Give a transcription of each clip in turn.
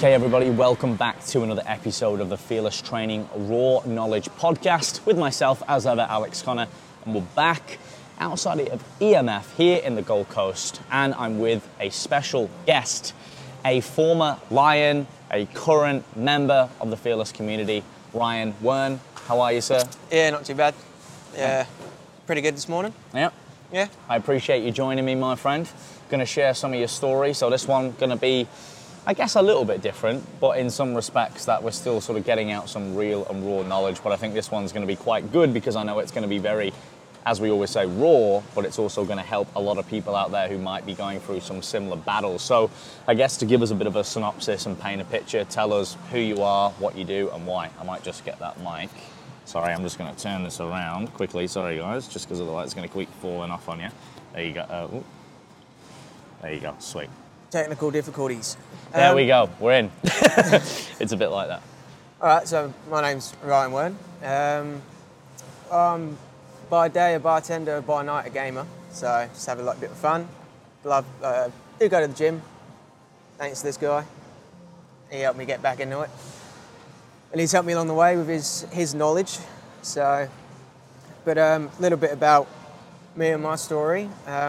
Okay, everybody, welcome back to another episode of the Fearless Training Raw Knowledge Podcast with myself, as ever, Alex Connor, and we're back outside of EMF here in the Gold Coast, and I'm with a special guest, a former Lion, a current member of the Fearless community, Ryan Wern. How are you, sir? Yeah, not too bad. Yeah, pretty good this morning. Yep. Yeah. I appreciate you joining me, my friend. Going to share some of your story. So this one going to be, I guess, a little bit different, but in some respects that we're still sort of getting out some real and raw knowledge. But I think this one's going to be quite good because I know it's going to be very, as we always say, raw, but it's also going to help a lot of people out there who might be going through some similar battles. So I guess to give us a bit of a synopsis and paint a picture, tell us who you are, what you do, and why. I might just get that mic. Sorry, I'm just going to turn this around quickly. Sorry, guys, just because otherwise it's going to keep falling off on you. There you go. There you go. Sweet. Technical difficulties. There we go. We're in. It's a bit like that. All right, so my name's Ryan Wern. I'm by day a bartender, by night a gamer. So just have a bit of fun. Do go to the gym. Thanks to this guy. He helped me get back into it. And he's helped me along the way with his knowledge. So, but a little bit about me and my story.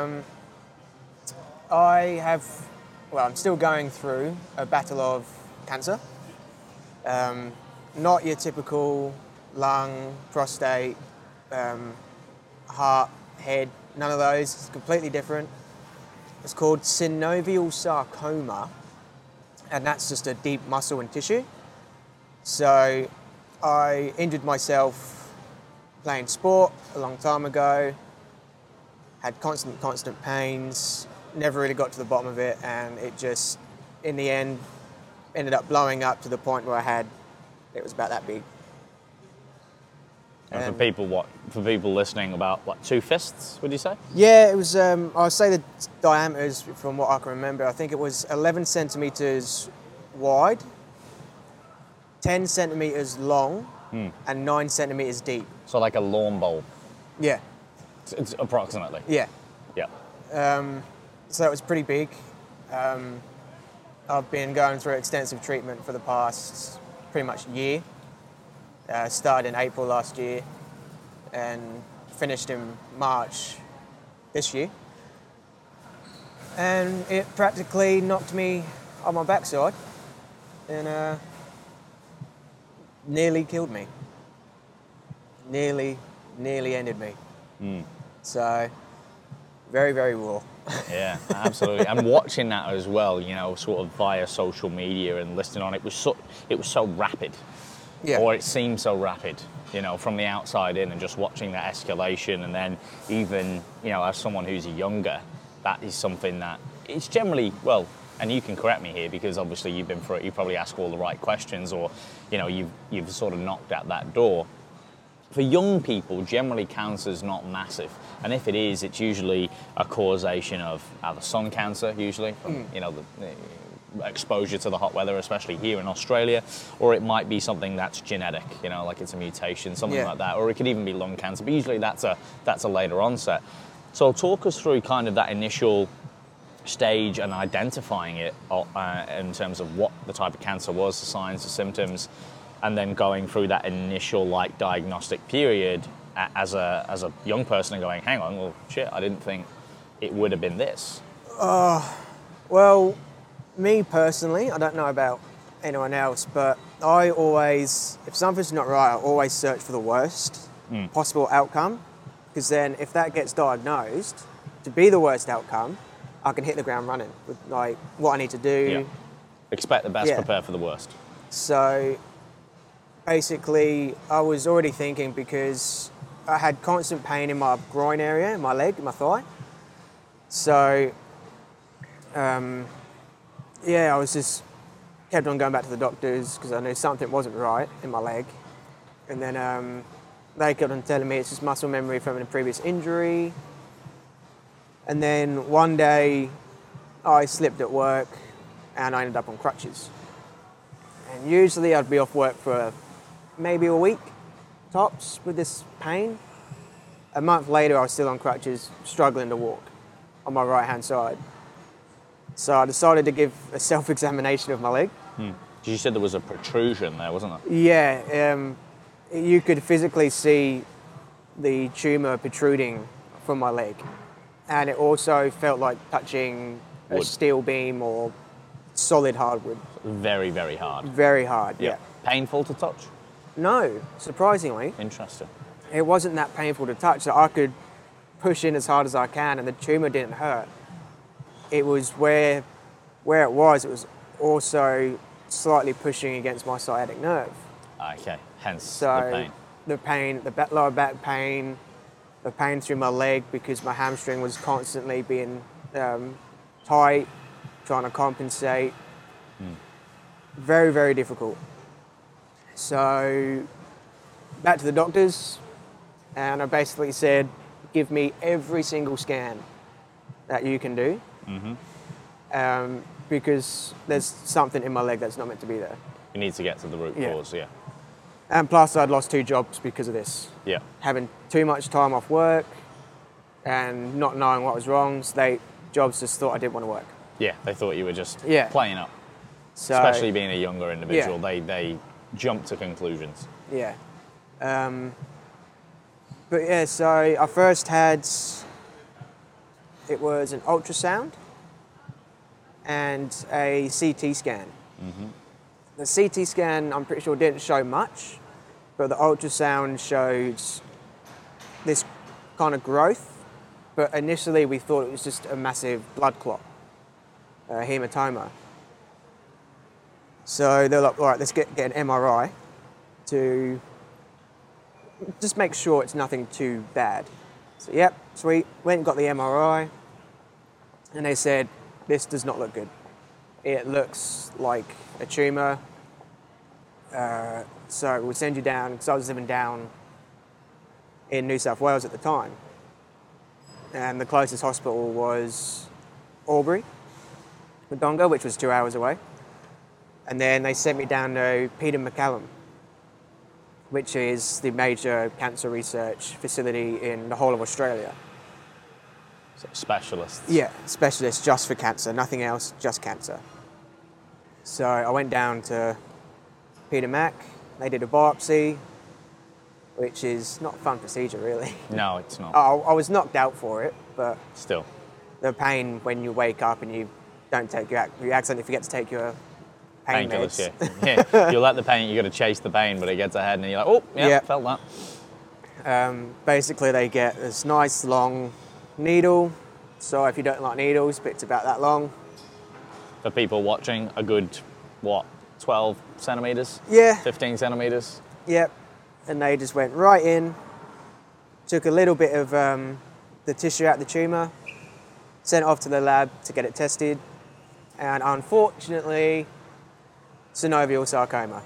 I'm still going through a battle of cancer. Not your typical lung, prostate, heart, head, none of those. It's completely different. It's called synovial sarcoma, and that's just a deep muscle and tissue. So I injured myself playing sport a long time ago, had constant pains, never really got to the bottom of it, and it just, in the end, ended up blowing up to the point where it was about that big. And for people listening, about 2 fists, would you say? Yeah, it was, I'll say the diameters from what I can remember. I think it was 11 centimeters wide, 10 centimeters long, and 9 centimeters deep. So like a lawn bowl. Yeah. It's approximately. Yeah. Yeah. So it was pretty big. I've been going through extensive treatment for the past pretty much year. Started in April last year and finished in March this year. And it practically knocked me on my backside and nearly killed me. Nearly ended me. So, very, very raw. Yeah, absolutely. And watching that as well, sort of via social media and listening on, it was so rapid. Yeah. Or it seemed so rapid, from the outside in, and just watching that escalation. And then even, as someone who's younger, that is something that it's generally, well, and you can correct me here because obviously you've been through it, you probably ask all the right questions, or, you've sort of knocked at that door. For young people, generally cancer's not massive. And if it is, it's usually a causation of either sun cancer, usually, from, the exposure to the hot weather, especially here in Australia, or it might be something that's genetic, like it's a mutation, something like that, or it could even be lung cancer, but usually that's a later onset. So talk us through kind of that initial stage and identifying it in terms of what the type of cancer was, the signs, the symptoms, and then going through that initial diagnostic period as a young person and going, hang on, well, shit, I didn't think it would have been this. Well, me personally, I don't know about anyone else, but I always, if something's not right, I always search for the worst possible outcome, because then if that gets diagnosed to be the worst outcome, I can hit the ground running with what I need to do. Yeah. Expect the best, prepare for the worst. So basically, I was already thinking, because I had constant pain in my groin area, in my leg, in my thigh. So, I was just kept on going back to the doctors because I knew something wasn't right in my leg. And then they kept on telling me it's just muscle memory from a previous injury. And then one day I slipped at work and I ended up on crutches. And usually I'd be off work for maybe a week, tops, with this pain. A month later, I was still on crutches, struggling to walk on my right-hand side. So I decided to give a self-examination of my leg. You said there was a protrusion there, wasn't there? Yeah, you could physically see the tumour protruding from my leg, and it also felt like touching a Wood. steel beam or solid hardwood. Very, very hard. Very hard, yeah. Painful to touch? No, surprisingly, Interesting. it wasn't that painful to touch. So I could push in as hard as I can, and the tumour didn't hurt. It was where it was also slightly pushing against my sciatic nerve. Okay, hence So the pain. the lower back pain, the pain through my leg because my hamstring was constantly being tight, trying to compensate. Very, very difficult. So back to the doctors, and I basically said, give me every single scan that you can do, because there's something in my leg that's not meant to be there. You need to get to the root Yeah. cause, yeah. And plus, I'd lost 2 jobs because of this. Yeah. Having too much time off work and not knowing what was wrong, so jobs just thought I didn't want to work. Yeah, they thought you were just Yeah. playing up. So, Especially being a younger individual, Yeah. they jump to conclusions. Yeah. But yeah, so I first had, it was an ultrasound and a CT scan. The CT scan, I'm pretty sure, didn't show much, but the ultrasound showed this kind of growth. But initially, we thought it was just a massive blood clot, a hematoma. So they're like, all right, let's get an MRI to just make sure it's nothing too bad. So, yep, sweet. Went and got the MRI, and they said, this does not look good. It looks like a tumour. So we'll send you down, because I was living down in New South Wales at the time. And the closest hospital was Albury, Wodonga, which was 2 hours away. And then they sent me down to Peter MacCallum, which is the major cancer research facility in the whole of Australia. So specialists. Yeah, specialist just for cancer, nothing else, just cancer. So I went down to Peter Mac, they did a biopsy, which is not a fun procedure really. No, it's not. I was knocked out for it, but Still. the pain when you wake up and you don't take you accidentally forget to take your pain Painkillers, meds. yeah. You let the pain, you got to chase the pain, but it gets ahead and you're like, oh, yeah, Yeah. felt that. Basically, they get this nice long needle. So if you don't like needles, it's about that long. For people watching, a good, 12 centimetres? Yeah. 15 centimetres? Yep. And they just went right in, took a little bit of the tissue out of the tumour, sent it off to the lab to get it tested, and unfortunately, synovial sarcoma.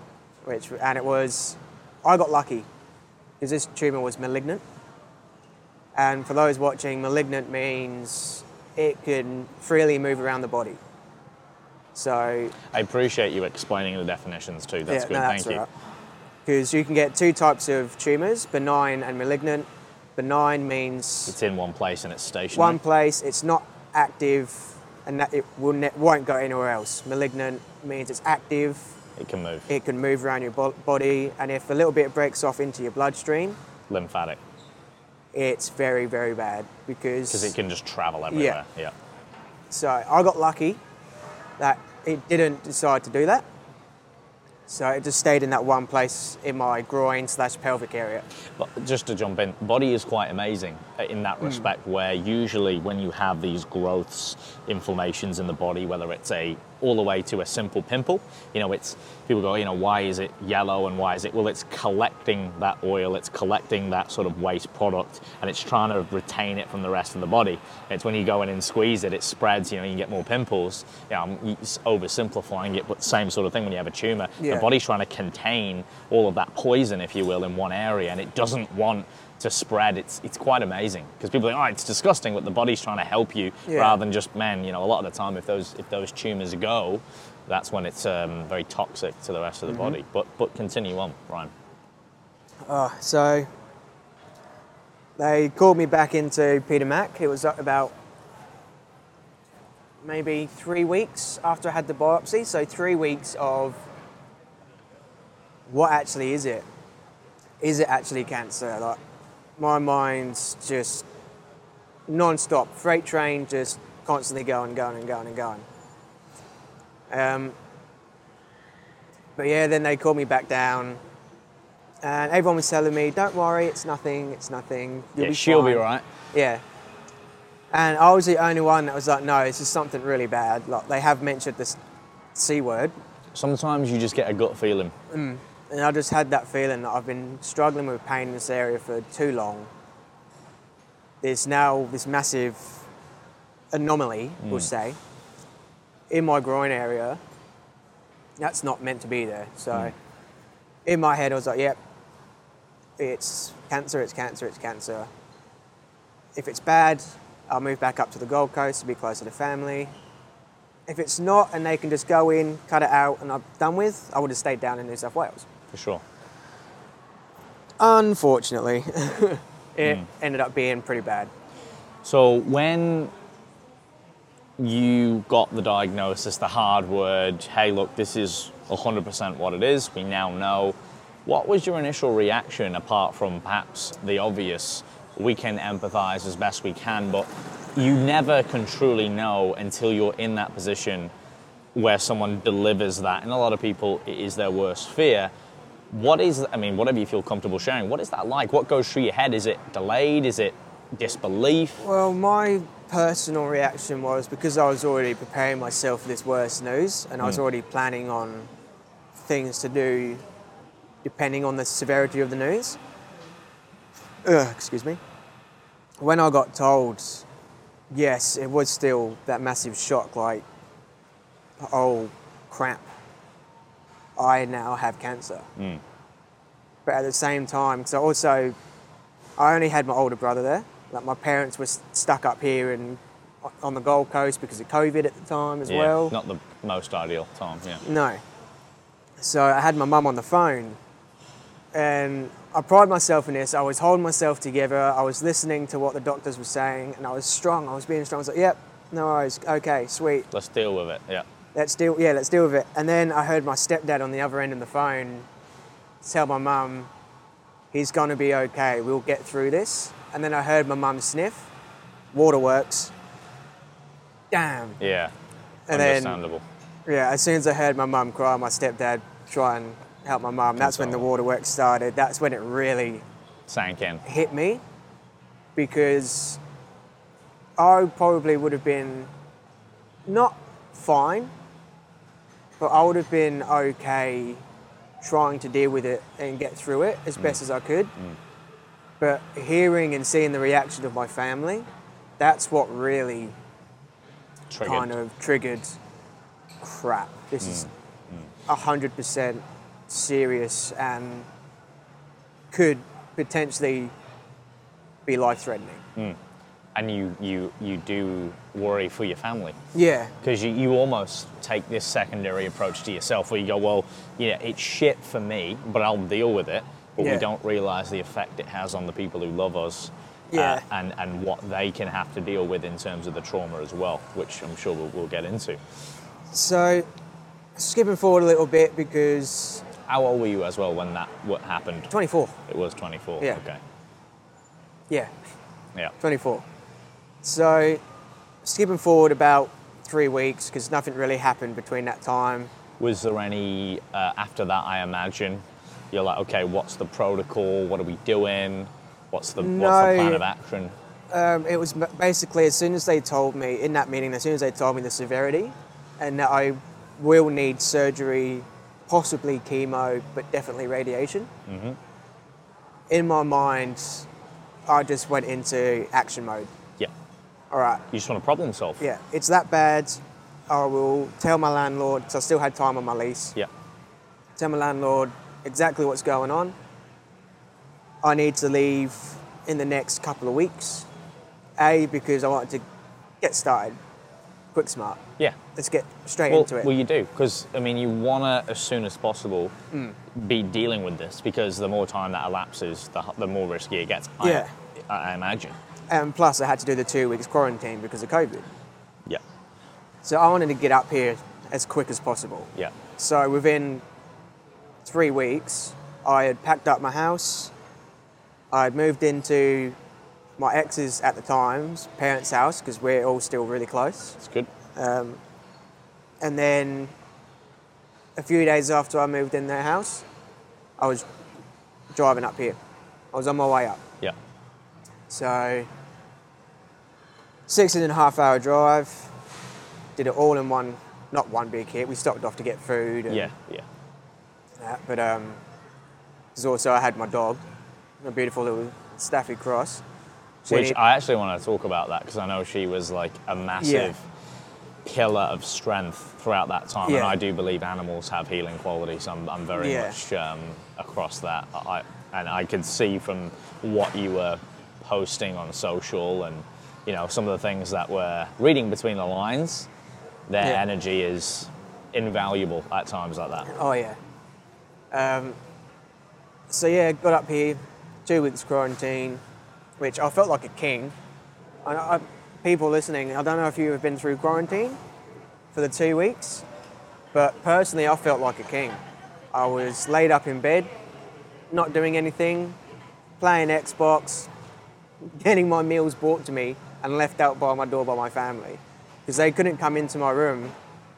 I got lucky because this tumour was malignant. And for those watching, malignant means it can freely move around the body. So I appreciate you explaining the definitions too. That's good, thank you. Because you can get 2 types of tumours, benign and malignant. Benign means It's in one place and it's stationary. one place, it's not active, and that it won't go anywhere else. Malignant means it's active, It can move. it can move around your body, and if a little bit breaks off into your bloodstream, Lymphatic. it's very, very bad Because it can just travel everywhere. Yeah. So I got lucky that it didn't decide to do that. So it just stayed in that one place in my groin/pelvic area. But just to jump in, body is quite amazing in that respect, where usually when you have these growths, inflammations in the body, whether it's all the way to a simple pimple, it's people go, why is it yellow and why is it? Well, it's collecting that oil, it's collecting that sort of waste product, and it's trying to retain it from the rest of the body. It's when you go in and squeeze it, it spreads, you get more pimples. I'm oversimplifying it, but same sort of thing when you have a tumor. Yeah. The body's trying to contain all of that poison, if you will, in one area, and it doesn't want to spread. It's quite amazing because people think, it's disgusting, but the body's trying to help you rather than just, a lot of the time if those tumors go, that's when it's very toxic to the rest of the body. But continue on, Ryan. So they called me back into Peter Mac. It was about maybe 3 weeks after I had the biopsy. So 3 weeks of what actually is it? Is it actually cancer? Like, my mind's just non-stop, freight train, just constantly going. But yeah, then they called me back down, and everyone was telling me, "Don't worry, it's nothing. You'll be she'll be fine." right. Yeah. And I was the only one that was like, "No, this is something really bad." Like, they have mentioned this C word, Sometimes you just get a gut feeling. and I just had that feeling that I've been struggling with pain in this area for too long. There's now this massive anomaly, we'll say, in my groin area. That's not meant to be there. So in my head, I was like, yep, it's cancer. If it's bad, I'll move back up to the Gold Coast to be closer to family. If it's not, and they can just go in, cut it out, and I'm done with, I would have stayed down in New South Wales. For sure. Unfortunately, it ended up being pretty bad. So when you got the diagnosis, the hard word, hey, look, this is 100% what it is, we now know. What was your initial reaction, apart from perhaps the obvious, we can empathize as best we can, but you never can truly know until you're in that position where someone delivers that, and a lot of people, it is their worst fear. Whatever you feel comfortable sharing, what is that like? What goes through your head? Is it delayed? Is it disbelief? Well, my personal reaction was, because I was already preparing myself for this worst news, and I was already planning on things to do depending on the severity of the news. Excuse me. When I got told, yes, it was still that massive shock, like, oh crap, I now have cancer. But at the same time, because I only had my older brother there. Like, my parents were stuck up here on the Gold Coast because of COVID at the time as well. Not the most ideal time, yeah. No. So I had my mum on the phone, and I pride myself in this. I was holding myself together. I was listening to what the doctors were saying, and I was strong. I was being strong. I was like, yep, no worries. Okay, sweet. Let's deal with it, yeah. Let's deal with it. And then I heard my stepdad on the other end of the phone tell my mum, he's going to be okay. We'll get through this. And then I heard my mum sniff, waterworks. Damn. Yeah, And understandable. As soon as I heard my mum cry, my stepdad try and help my mum, that's when the waterworks started. That's when it really Sank in. hit me, because I probably would have been not fine, but I would have been okay trying to deal with it and get through it as best as I could. But hearing and seeing the reaction of my family, that's what really kind of triggered, crap, this is 100% serious and could potentially be life-threatening. And you do worry for your family. Yeah. Because you almost take this secondary approach to yourself where you go, well, yeah, it's shit for me, but I'll deal with it. But we don't realise the effect it has on the people who love us, and what they can have to deal with in terms of the trauma as well, which I'm sure we'll get into. So, skipping forward a little bit, because... How old were you as well when what happened? 24. It was 24, Yeah. okay. Yeah, Yeah. 24. So, skipping forward about 3 weeks, because nothing really happened between that time. Was there any, after that, I imagine, you're like, okay, what's the protocol? What are we doing? What's the plan of action? It was basically, as soon as they told me, in that meeting, as soon as they told me the severity, and that I will need surgery, possibly chemo, but definitely radiation, in my mind, I just went into action mode. Yeah. All right. You just want to problem solve? Yeah, it's that bad. I will tell my landlord, because I still had time on my lease. Yeah. Tell my landlord exactly what's going on. I need to leave in the next couple of weeks. Because I wanted to get started quick, smart. Yeah. Let's get straight into it. Well, you do, because, you want to, as soon as possible, be dealing with this, because the more time that elapses, the more risky it gets, I imagine. And plus, I had to do the 2 weeks quarantine because of COVID. Yeah. So I wanted to get up here as quick as possible. Yeah. So within 3 weeks, I had packed up my house. I had moved into my ex's at the time's parents' house because we're all still really close. It's good. And then a few days after I moved in their house, I was driving up here. I was on my way up. Yeah. So 16.5 hour drive, did it all in one, not one big hit. We stopped off to get food. And Yeah. that, but because also I had my dog, a beautiful little Staffy Cross. Which I actually want to talk about that because I know she was like a massive pillar of strength throughout that time, and I do believe animals have healing qualities. So I'm very much across that. I could see from what you were posting on social, and you know some of the things that were reading between the lines. Their energy is invaluable at times like that. Oh yeah. So yeah, got up here, 2 weeks quarantine, which I felt like a king. People listening, I don't know if you have been through quarantine for the 2 weeks, but personally I felt like a king. I was laid up in bed, not doing anything, playing Xbox, getting my meals brought to me and left out by my door by my family. Because they couldn't come into my room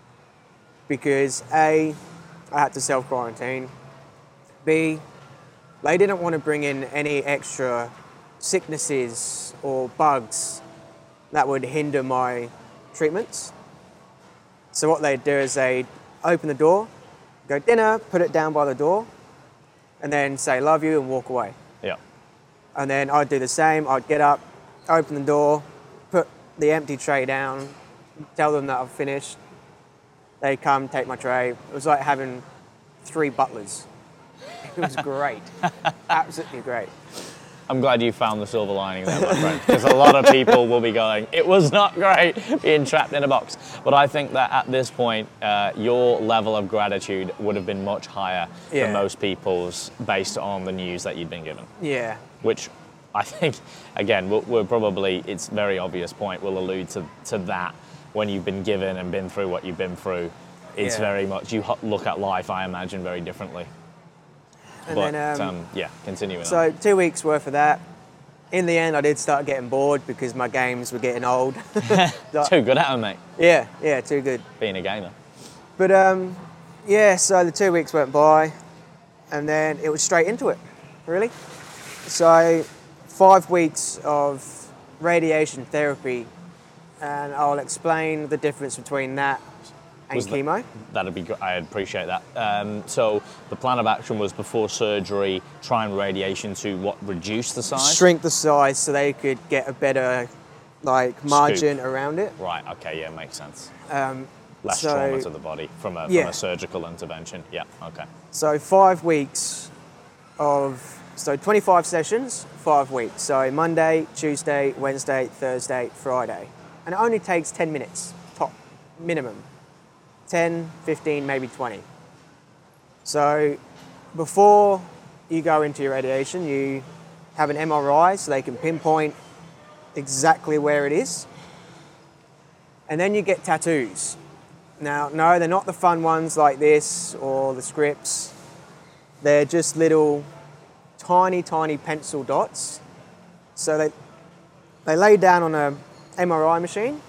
because A, I had to self-quarantine, B, they didn't want to bring in any extra sicknesses or bugs that would hinder my treatments. So what they'd do is they'd open the door, go dinner, put it down by the door, and then say love you and walk away. Yeah. And then I'd do the same. I'd get up, open the door, put the empty tray down, tell them that I've finished. They'd come, take my tray. It was like having 3 butlers. It was great. Absolutely great. I'm glad you found the silver lining there, my friend, because a lot of people will be going, it was not great being trapped in a box. But I think that at this point, your level of gratitude would have been much higher than most people's based on the news that you'd been given. Yeah. Which I think, again, we're probably, it's a very obvious point, we'll allude to that when you've been given and been through what you've been through. It's very much, you look at life, I imagine, very differently. And but then, continuing so on. 2 weeks worth of that. In the end, I did start getting bored because my games were getting old. Too good at them, mate. Yeah, too good. Being a gamer. But so the 2 weeks went by and then it was straight into it, really. So 5 weeks of radiation therapy, and I'll explain the difference between that and chemo. That'd be good. I appreciate that. So the plan of action was before surgery, try and radiation to reduce the size? Shrink the size so they could get a better margin around it. Right, okay, yeah, makes sense. Less so, trauma to the body from a surgical intervention. Yeah, okay. So 5 weeks so 25 sessions, 5 weeks. So Monday, Tuesday, Wednesday, Thursday, Friday. And it only takes 10 minutes, top, minimum. 10, 15, maybe 20. So before you go into your radiation, you have an MRI so they can pinpoint exactly where it is. And then you get tattoos. Now, no, they're not the fun ones like this or the scripts. They're just little tiny, tiny pencil dots. So they lay down on a MRI machine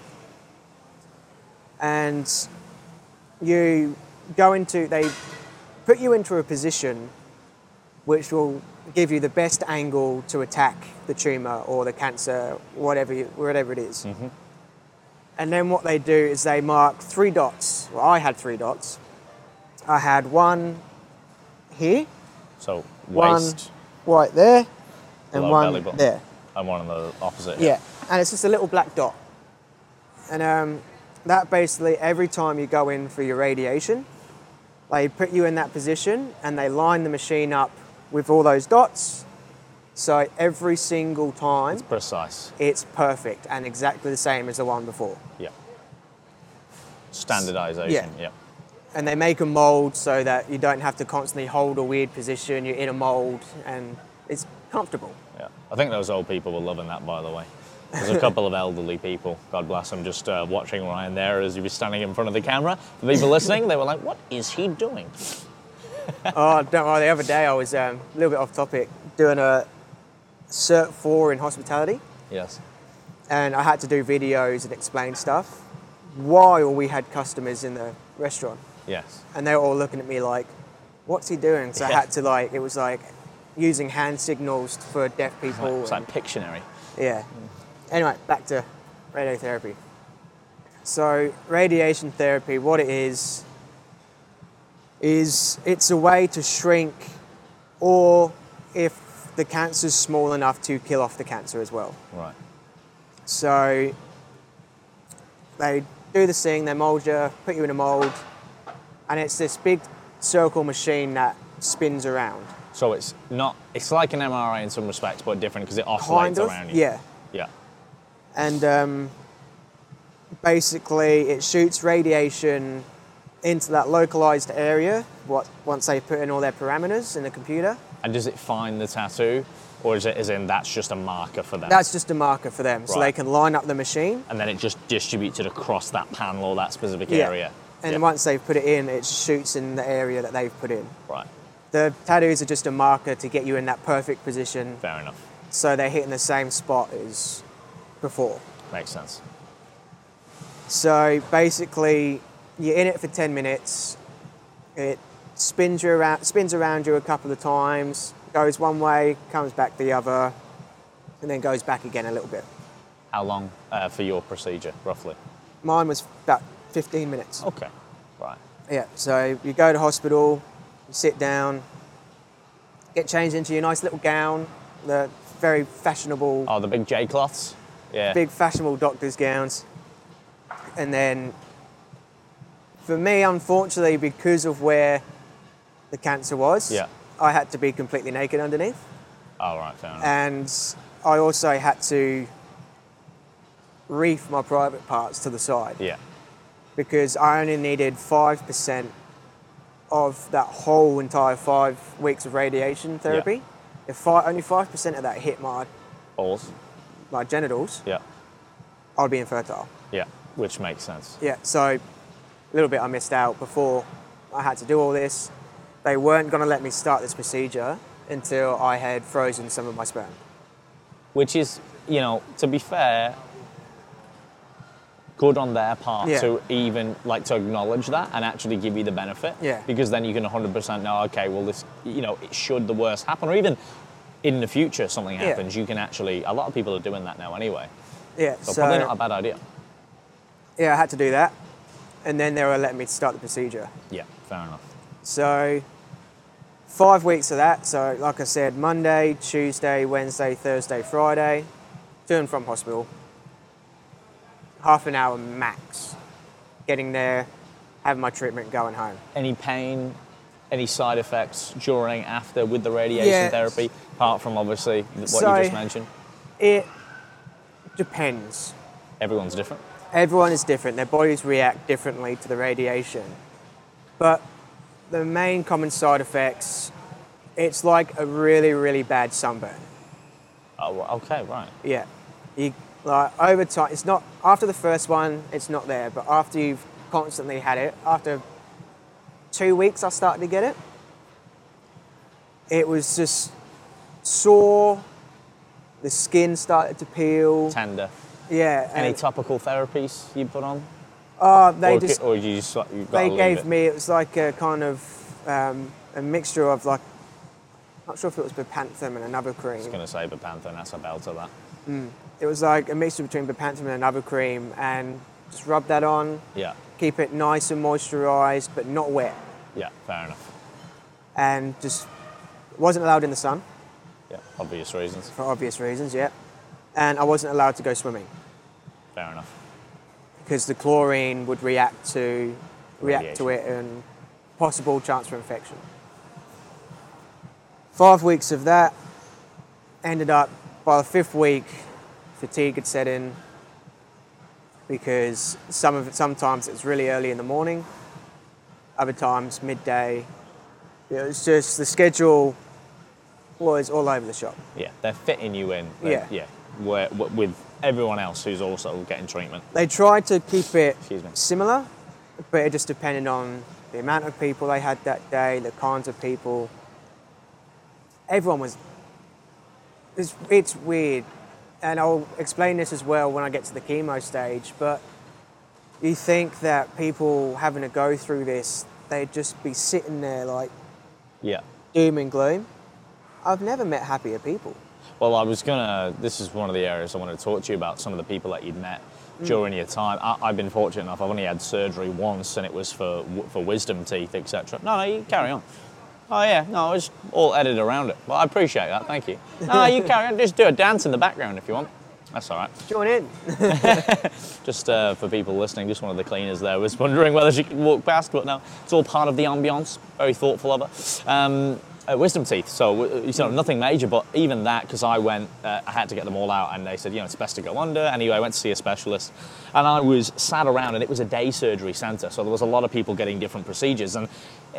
and they put you into a position which will give you the best angle to attack the tumor or the cancer, whatever it is. Mm-hmm. And then what they do is they mark 3 dots. Well, I had 3 dots. I had one here. So waist. One right there. And one there. And one on the opposite. Yeah. And it's just a little black dot. And that basically, every time you go in for your radiation, they put you in that position and they line the machine up with all those dots. So every single time, it's precise. It's perfect and exactly the same as the one before. Yeah. Standardization. Yeah. And they make a mold so that you don't have to constantly hold a weird position. You're in a mold and it's comfortable. Yeah. I think those old people were loving that, by the way. There's a couple of elderly people, God bless them, just watching Ryan there as he was standing in front of the camera. The people listening, they were like, what is he doing? Oh, don't worry, the other day I was a little bit off topic, doing a Cert 4 in hospitality, Yes. and I had to do videos and explain stuff while we had customers in the restaurant. Yes. And they were all looking at me like, what's he doing? So I Yeah. had to it was like using hand signals for deaf people. It's like Pictionary. Yeah. Anyway, back to radiotherapy. So radiation therapy, what it is it's a way to shrink, or if the cancer's small enough, to kill off the cancer as well. Right. So they do this thing, they mold you, put you in a mold, and it's this big circle machine that spins around. So it's like an MRI in some respects, but different because it oscillates around you. Yeah. Yeah. And basically it shoots radiation into that localized area once they put in all their parameters in the computer. And does it find the tattoo, or is it as in that's just a marker for them? That's just a marker for them, so Right. they can line up the machine. And then it just distributes it across that panel or that specific Yeah. area. And Yeah. once they've put it in, it shoots in the area that they've put in. Right. The tattoos are just a marker to get you in that perfect position, Fair enough. so they're hitting the same spot as before. Makes sense. So basically, you're in it for 10 minutes. It spins around you a couple of times, goes one way, comes back the other, and then goes back again a little bit. How long for your procedure, roughly? Mine was about 15 minutes. Okay. Right. Yeah, so you go to hospital, you sit down, get changed into your nice little gown, the very fashionable, Oh, the big J cloths? Yeah. big fashionable doctor's gowns. And then, for me, unfortunately, because of where the cancer was, Yeah. I had to be completely naked underneath. Oh, right, fair enough. And I also had to reef my private parts to the side, Yeah. because I only needed 5% of that whole entire 5 weeks of radiation therapy. If only 5% of that hit my Balls? genitals, Yeah. I'd be infertile. Yeah. Which makes sense. Yeah, so a little bit I missed out before I had to do all this. They weren't going to let me start this procedure until I had frozen some of my sperm. Which is, to be fair, good on their part Yeah. to even to acknowledge that and actually give you the benefit. Yeah. Because then you can 100% know, okay, well, this, it should the worst happen, or even in the future something Yeah. happens, you can actually, a lot of people are doing that now anyway. Yeah, So probably not a bad idea. yeah, I had to do that. And then they were letting me start the procedure. Yeah, fair enough. So 5 weeks of that. So like I said, Monday, Tuesday, Wednesday, Thursday, Friday, to and from hospital. Half an hour max. Getting there, having my treatment, going home. Any pain, any side effects during, after with the radiation Yeah. therapy, apart from obviously what So- you just mentioned? It depends. Everyone's different. Everyone is different. Their bodies react differently to the radiation. But the main common side effects, it's like a really, really bad sunburn. Oh, okay, right. Yeah. Over time, it's not, after the first one, it's not there. But after you've constantly had it, after 2 weeks I started to get it, it was just sore, the skin started to peel. Tender. Yeah. Any and- topical therapies you put on? they or, just, or you just you've got they to leave gave it? me, it was like a kind of a mixture of not sure if it was Bepanthen and another cream. I was going to say Bepanthen, that's a belter that. It was like a mixture between Bepanthen and another cream, and just rub that on, Yeah, keep it nice and moisturised, but not wet. yeah, fair enough. And just wasn't allowed in the sun Yeah, obvious reasons. for obvious reasons, yeah. And I wasn't allowed to go swimming Fair enough. because the chlorine would react to Radiation. it and possible chance for infection. 5 weeks of that, ended up by the 5th week, fatigue had set in because sometimes it's really early in the morning, other times midday. It was just the schedule was all over the shop. Yeah, they're fitting you in. Yeah. Yeah, with everyone else who's also getting treatment? They tried to keep it Excuse me. similar, but it just depended on the amount of people they had that day, the kinds of people. Everyone was. It's weird, and I'll explain this as well when I get to the chemo stage. But you think that people having to go through this, they'd just be sitting there like Yeah. doom and gloom. I've never met happier people. Well, this is one of the areas I wanted to talk to you about, some of the people that you'd met during your time. I've been fortunate enough, I've only had surgery once, and it was for wisdom teeth, etc. No, you carry on. Oh yeah, no, it's all edited around it. Well, I appreciate that, thank you. No, you carry on, just do a dance in the background if you want. That's all right. Join in. Just for people listening, just one of the cleaners there was wondering whether she could walk past, but no, it's all part of the ambience. Very thoughtful of her. Wisdom teeth, so nothing major, but even that, because I went, I had to get them all out, and they said, it's best to go under. Anyway, I went to see a specialist, and I was sat around, and it was a day surgery centre, so there was a lot of people getting different procedures, and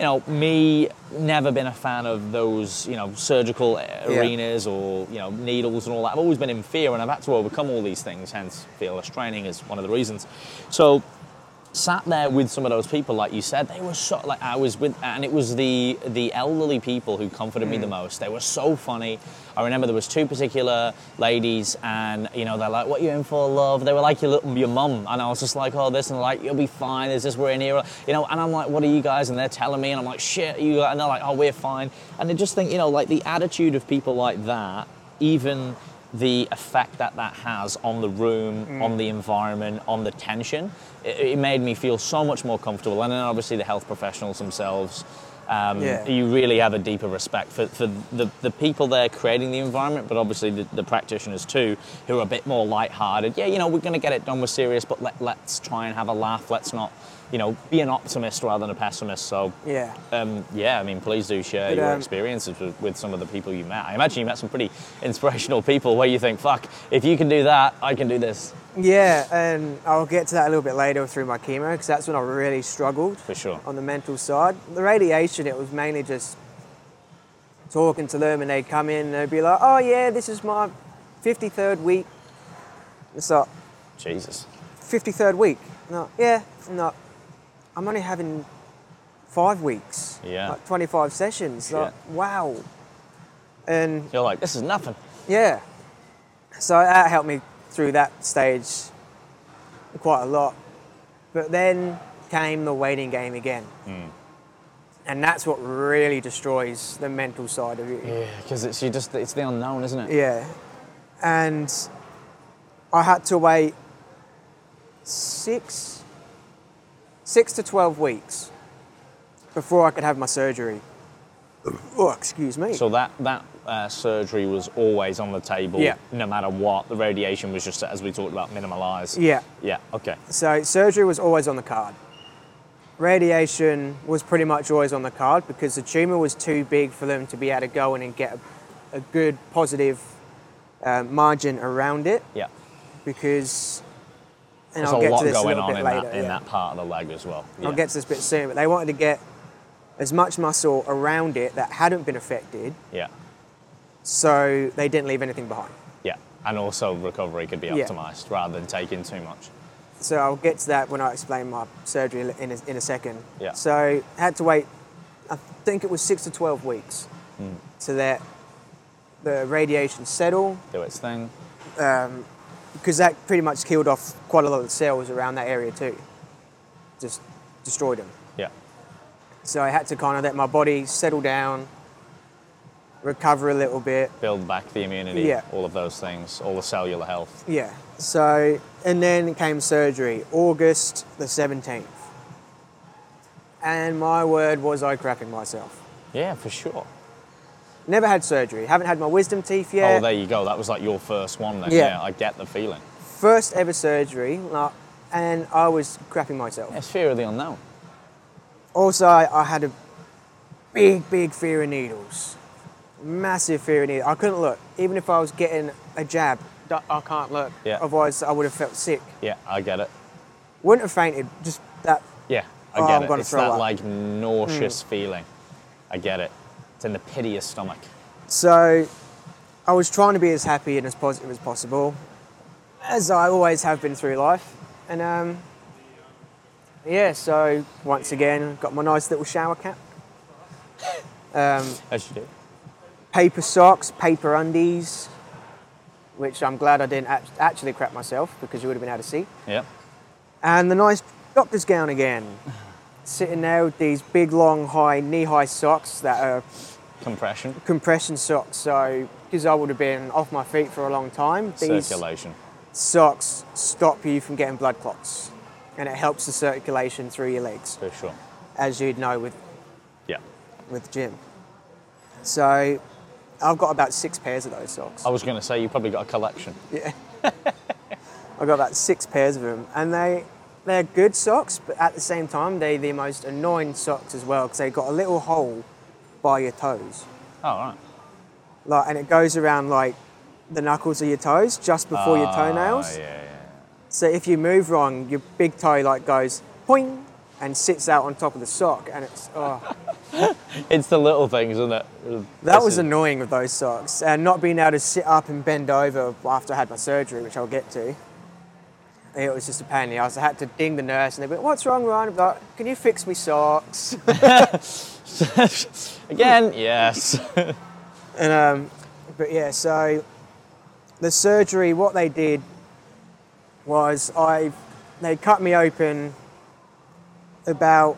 me, never been a fan of those, surgical arenas or needles and all that. I've always been in fear, and I've had to overcome all these things. Hence, fearless training is one of the reasons. So, sat there with some of those people, like you said, they were so, like I was with, and it was the elderly people who comforted me the most. They were so funny. I remember there was two particular ladies, and they're like, "What are you in for, love?" They were like your mum, and I was just like, "Oh, this," and they're like, "You'll be fine. There's this, we're in here," and I'm like, "What are you guys?" And they're telling me, and I'm like, "Shit, you guys," and they're like, "Oh, we're fine." And I just think, like the attitude of people like that, even the effect that has on the room, on the environment, on the tension, it made me feel so much more comfortable. And then obviously the health professionals themselves, you really have a deeper respect for the people there creating the environment, but obviously the practitioners too, who are a bit more lighthearted. Yeah, we're going to get it done, we're serious, but let's try and have a laugh. Let's not, be an optimist rather than a pessimist. So, please do share your experiences with some of the people you met. I imagine you met some pretty inspirational people where you think, fuck, if you can do that, I can do this. Yeah, and I'll get to that a little bit later through my chemo, because that's when I really struggled. For sure. On the mental side. The radiation, it was mainly just talking to them, and they'd come in and they'd be like, "Oh yeah, this is my 53rd week." It's like, Jesus. 53rd week? No, yeah, no. I'm only having 5 weeks. Yeah. Like 25 sessions. Like, wow. And you're like, this is nothing. Yeah. So that helped me through that stage quite a lot. But then came the waiting game again. And that's what really destroys the mental side of you. Yeah, because it's the unknown, isn't it? Yeah. And I had to wait 6 to 12 weeks before I could have my surgery. Oh, excuse me. So that surgery was always on the table, no matter what. The radiation was just, as we talked about, minimalised. Yeah. Yeah, okay. So surgery was always on the card. Radiation was pretty much always on the card because the tumour was too big for them to be able to go in and get a good positive margin around it. Yeah. Because, and there's I'll get a lot to this a going little on bit in later. that part of the leg as well. Yeah. I'll get to this bit soon, but they wanted to get as much muscle around it that hadn't been affected. Yeah. So they didn't leave anything behind. Yeah, and also recovery could be optimised rather than taking too much. So I'll get to that when I explain my surgery in a second. Yeah. So I had to wait, I think it was 6 to 12 weeks to let the radiation settle. Do its thing. Because that pretty much killed off quite a lot of the cells around that area too. Just destroyed them. Yeah. So I had to kind of let my body settle down, recover a little bit. Build back the immunity, all of those things, all the cellular health. Yeah. So, and then came surgery, August the 17th. And my word, was I crapping myself. Yeah, for sure. Never had surgery. Haven't had my wisdom teeth yet. Oh, there you go. That was like your first one then. Yeah. I get the feeling. First ever surgery, and I was crapping myself. It's fear of the unknown. Also, I had a big fear of needles. Massive fear of needles. I couldn't look. Even if I was getting a jab, I can't look. Yeah. Otherwise, I would have felt sick. Yeah, I get it. Wouldn't have fainted, just that. Yeah, I get I'm it. It's that up. like nauseous feeling. I get it. It's in the pit of your stomach. So I was trying to be as happy and as positive as possible, as I always have been through life. And yeah, so once again, got my nice little shower cap. As you do. Paper socks, paper undies, which I'm glad I didn't actually crap myself because you would have been able to see. Yep. And the nice doctor's gown again. Sitting there with these big, long, high, knee-high socks that are compression socks. So, because I would have been off my feet for a long time, these Circulation. socks stop you from getting blood clots. And it helps the circulation through your legs, For sure. as you'd know with Yeah. the gym. So, I've got about 6 pairs of those socks. I was going to say you probably got a collection. Yeah. I've got about 6 pairs of them, and they're good socks, but at the same time, they're the most annoying socks as well because they've got a little hole by your toes, Oh, right. and it goes around like the knuckles of your toes just before your toenails. Yeah. So if you move wrong, your big toe like goes poing and sits out on top of the sock, and it's It's the little things, isn't it? that was annoying with those socks, and not being able to sit up and bend over after I had my surgery, which I'll get to. It was just a pain in the ass. I had to ding the nurse, and they'd be like, "What's wrong, Ryan?" I'd be like, "Can you fix me socks?" Again, yes. And but yeah, so the surgery, what they did was they cut me open about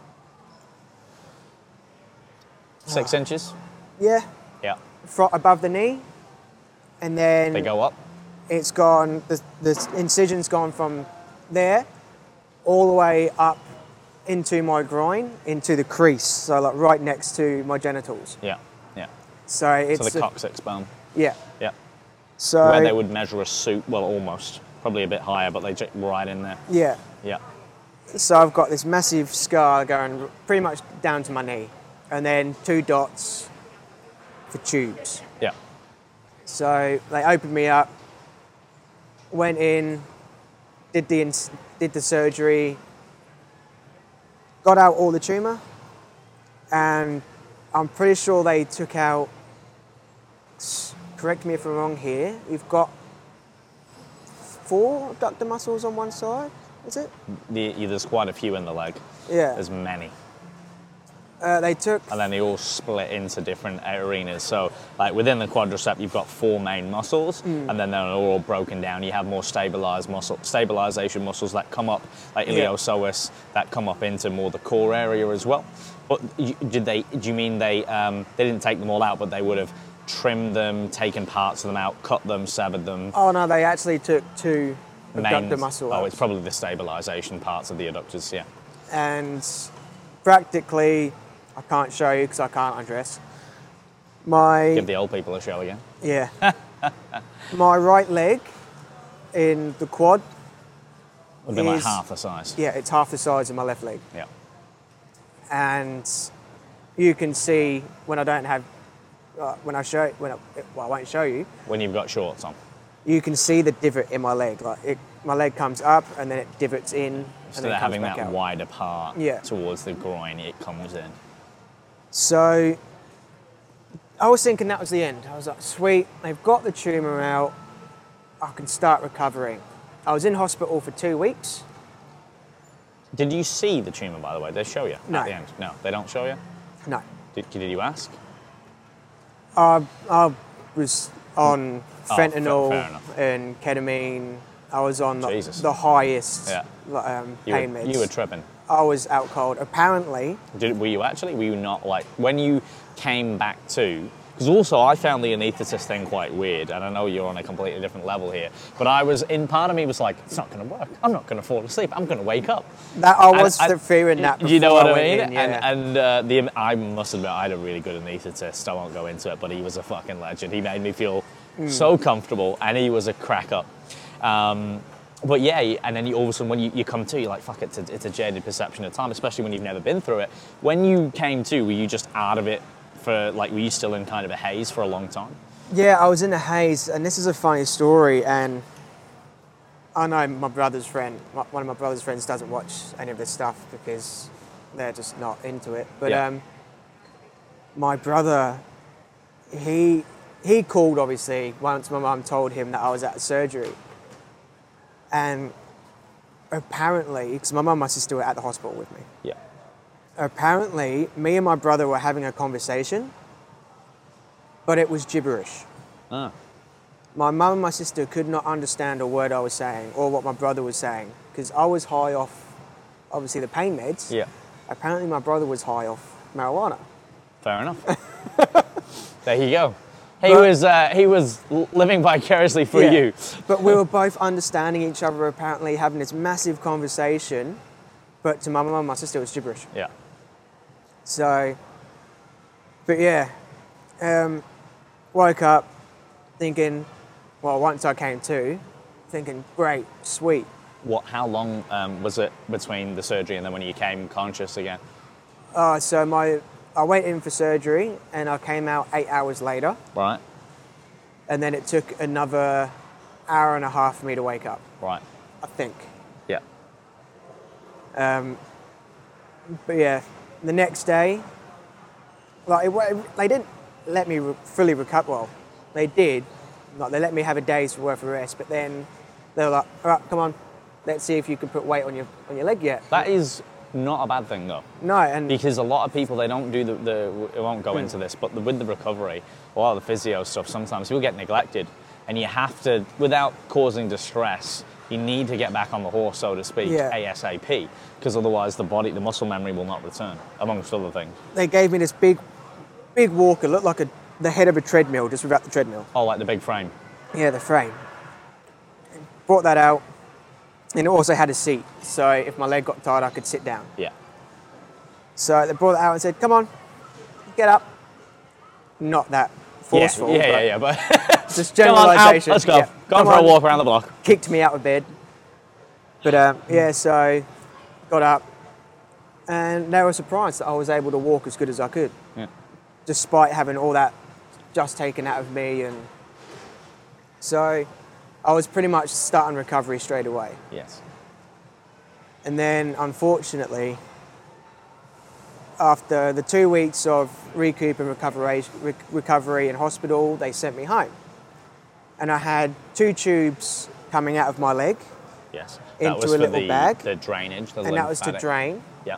6 inches. Yeah, Yeah. above the knee, and then They go up. it's gone. The incision's gone from there all the way up into my groin, into the crease, so like right next to my genitals. Yeah. So it's So the coccyx bone. yeah. Yeah. So Where they would measure a suit, well, almost. Probably a bit higher, but they just right in there. yeah. Yeah. So I've got this massive scar going pretty much down to my knee, and then 2 dots for tubes. Yeah. So they opened me up, went in, did the surgery, got out all the tumour, and I'm pretty sure they took out, correct me if I'm wrong here, you've got 4 abductor muscles on one side, is it? There's quite a few in the leg. Yeah. There's many. They took, And then they all split into different arenas. So, like within the quadricep, you've got 4 main muscles, and then they're all broken down. You have more stabilization muscles that come up, like iliopsoas, that come up into more the core area as well. But do you mean they didn't take them all out, but they would have trimmed them, taken parts of them out, cut them, severed them? oh no, they actually took 2 abductor muscle out. Oh, it's probably the stabilization parts of the adductors, yeah. And practically, I can't show you because I can't undress. My Give the old people a show again. yeah, my right leg in the quad. Would be like is- half the size. Yeah, it's half the size of my left leg, Yeah. and you can see when I don't have when I won't show you. When you've got shorts on. You can see the divot in my leg. My leg comes up and then it divots in. And Instead then of it comes having back that out. wider part Yeah. towards the groin, it comes in. So I was thinking that was the end. I was like, sweet, they've got the tumour out. I can start recovering. I was in hospital for 2 weeks. Did you see the tumour, by the way? They show you No. at the end? No, they don't show you? No, Did you ask? I was on Oh, fentanyl fair enough. and ketamine. I was on Jesus. the highest Yeah. pain meds. You were tripping. I was out cold. Apparently, Were you actually? Were you not like, when you came back to, because also I found the anaesthetist thing quite weird, and I know you're on a completely different level here, but part of me was like, it's not going to work. I'm not going to fall asleep. I'm going to wake up. that I was And- fearing that. You know before what I went mean? in, yeah. And I must admit, I had a really good anaesthetist. I won't go into it, but he was a fucking legend. He made me feel so comfortable, and he was a crack up. But yeah, and then all of a sudden when you come to, you're like, fuck, it's a jaded perception of time, especially when you've never been through it. When you came to, were you just out of it for, like, were you still in kind of a haze for a long time? Yeah, I was in a haze, and this is a funny story. And I know my brother's friend, one of my brother's friends, doesn't watch any of this stuff because they're just not into it. But Yeah. my brother, he he called, obviously, once my mum told him that I was at surgery. And apparently, because my mum and my sister were at the hospital with me, Yeah. apparently me and my brother were having a conversation, but it was gibberish. Ah. My mum and my sister could not understand a word I was saying or what my brother was saying, because I was high off, obviously, the pain meds. Yeah. Apparently my brother was high off marijuana. Fair enough. There you go. But- He was living vicariously through Yeah. you. But we were both understanding each other, apparently having this massive conversation, but to my mum and my sister it was gibberish. Yeah. So, but yeah, woke up thinking, well, once I came to, thinking, great, sweet. How long was it between the surgery and then when you came conscious again? So I went in for surgery and I came out 8 hours later, Right. and then it took another hour and a half for me to wake up, Right. I think. Yeah. But yeah, the next day, they didn't let me fully recover. Well, they did. Like, they let me have a day's worth of rest, but then they were like, all right, come on, let's see if you can put weight on your leg yet. That is not a bad thing though. No, and Because a lot of people, they don't do I won't go into this, but with the recovery, a lot of the physio stuff, sometimes people get neglected and you have to, without causing distress, you need to get back on the horse, so to speak, Yeah. ASAP, because otherwise the muscle memory will not return, amongst other things. they gave me this big walker, looked like the head of a treadmill, just without the treadmill. Oh, like the big frame. Yeah, the frame. Brought that out, and it also had a seat, so if my leg got tired, I could sit down. Yeah. So they brought it out and said, come on, get up. Not that forceful, Yeah, but but just come on, out, generalisation. let's go. Yeah, Go come for a on. walk around the block. Kicked me out of bed. But yeah, so got up, and they were surprised that I was able to walk as good as I could, Yeah. despite having all that just taken out of me. And so I was pretty much starting recovery straight away. Yes. And then, unfortunately, after the 2 weeks of recoup and recovery in hospital, they sent me home. And I had 2 tubes coming out of my leg, Yes. Into That was a for little bag. the drainage, the and that was to lymphatic. drain. Yeah.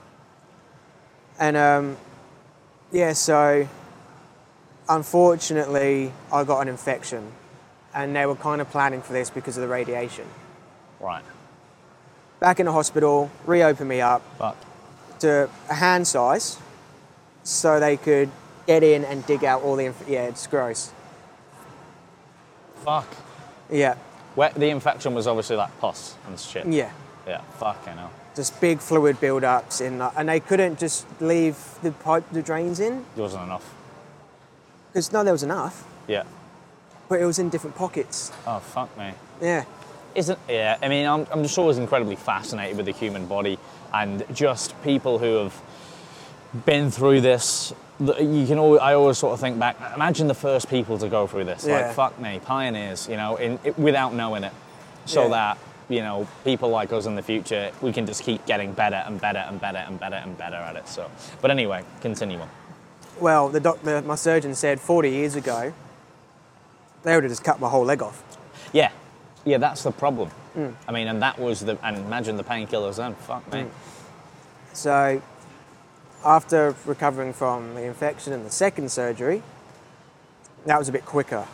And yeah, so unfortunately, I got an infection. And they were kind of planning for this because of the radiation. Right. Back in the hospital, reopened me up But to a hand size so they could get in and dig out all the yeah, it's gross. fuck. Yeah, Where the infection was obviously like pus and shit. yeah. Yeah. Fucking hell. Just big fluid build-ups and they couldn't just leave the drains in, There wasn't enough. because no, there was enough, Yeah. but it was in different pockets. Oh fuck me. Yeah, Yeah, I mean, I'm just always incredibly fascinated with the human body and just people who have been through this. I always sort of think back, imagine the first people to go through this. Yeah. Like, fuck me, pioneers, without knowing it. So Yeah. that, people like us in the future, we can just keep getting better and better and better and better and better at it. So, but anyway, continue on. well, my surgeon said 40 years ago, they would have just cut my whole leg off. Yeah, that's the problem. I mean, and imagine the painkillers then, fuck me. So after recovering from the infection and the second surgery, that was a bit quicker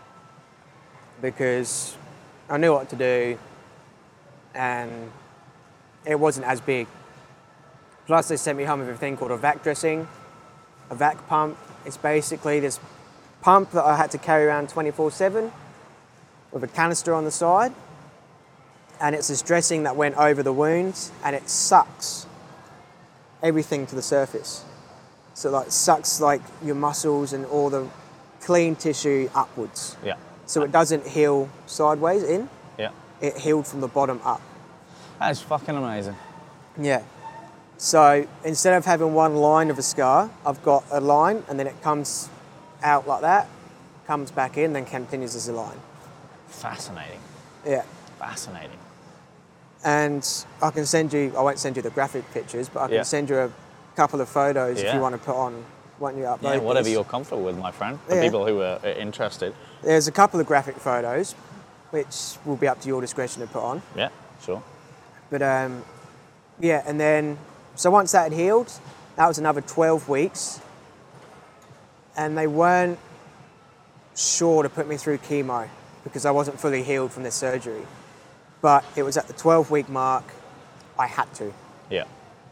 because I knew what to do and it wasn't as big. Plus they sent me home with a thing called a vac dressing, a vac pump. It's basically this pump that I had to carry around 24/7 with a canister on the side, and it's this dressing that went over the wounds and it sucks everything to the surface. So like sucks like your muscles and all the clean tissue upwards. Yeah, So it doesn't heal sideways in, yeah. it healed from the bottom up. That is fucking amazing. Yeah. So instead of having one line of a scar, I've got a line and then it comes out like that, comes back in, then continues as a line. Fascinating. Yeah. Fascinating. And I can send you, I won't send you the graphic pictures, but I can Yeah. send you a couple of photos if Yeah. you want to put on why don't you upload Yeah, whatever this? you're comfortable with, my friend. For Yeah. people who are interested. There's a couple of graphic photos, which will be up to your discretion to put on. Yeah, sure. But yeah, and then, so once that had healed, that was another 12 weeks. And they weren't sure to put me through chemo because I wasn't fully healed from this surgery. But it was at the 12-week mark, I had to. Yeah.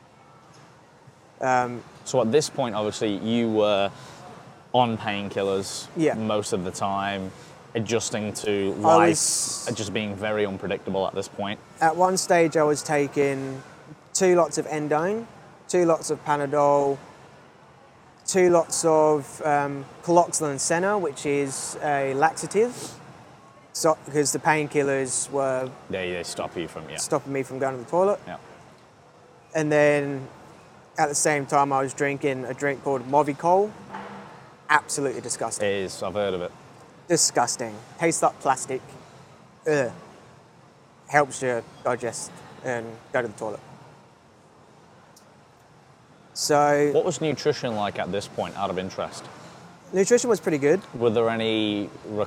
So at this point, obviously, you were on painkillers Yeah. most of the time, adjusting to I life, was- just being very unpredictable at this point. At one stage, I was taking 2 lots of Endone, 2 lots of Panadol, 2 lots of Paloxolone Senna, which is a laxative, so, because the painkillers were They stop you from, yeah. stopping me from going to the toilet. Yeah. And then at the same time, I was drinking a drink called Movicol. Absolutely disgusting. It is, I've heard of it. Disgusting. Tastes like plastic. Ugh. Helps you digest and go to the toilet. So What was nutrition like at this point, out of interest? nutrition was pretty good. Were there any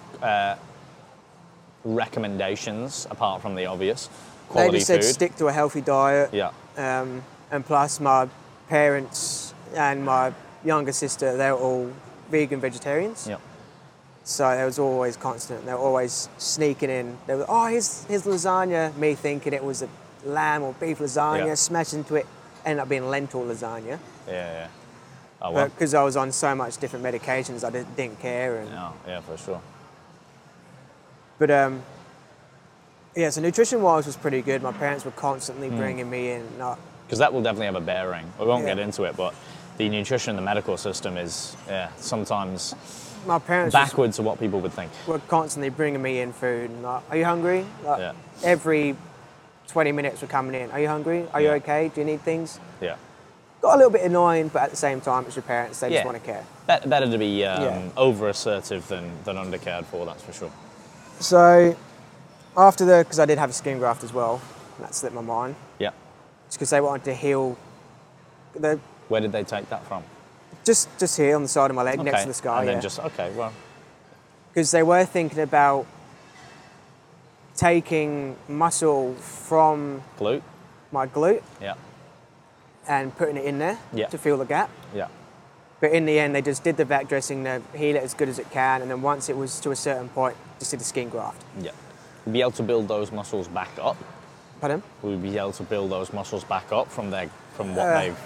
recommendations apart from the obvious? They Quality just said food? stick to a healthy diet. Yeah. And plus my parents and my younger sister, they're all vegan vegetarians. Yeah. So there was always constant. They were always sneaking in. They were, oh, here's lasagna. Me thinking it was a lamb or beef lasagna. Yeah. Smash into it. Ended up being lentil lasagna. Yeah. Oh, well. But because I was on so much different medications, I didn't care. And, Yeah, for sure. But yeah, so nutrition-wise was pretty good. My parents were constantly bringing me in. Because that will definitely have a bearing. We won't Yeah. get into it, but the nutrition, the medical system is sometimes My parents just backwards to what people would think. were constantly bringing me in food. And like, are you hungry? Like, Yeah. Every 20 minutes were coming in. Are you hungry? Are you Yeah. okay? Do you need things? Yeah. Got a little bit annoying, but at the same time, it's your parents. They Yeah. just want to care. Better to be Yeah. over assertive than undercared for, that's for sure. So after because I did have a skin graft as well, and that slipped my mind. Yeah. It's because they wanted to heal. Where did they take that from? Just here on the side of my leg, next to the scar. And then Yeah. just, okay, well, Because they were thinking about taking muscle from glute. my glute Yeah. and putting it in there Yeah. to fill the gap. Yeah. But in the end, they just did the vac dressing to heal it as good as it can, and then once it was to a certain point, just did a skin graft. Yeah. Be able to build those muscles back up. Pardon? We'll be able to build those muscles back up from what they've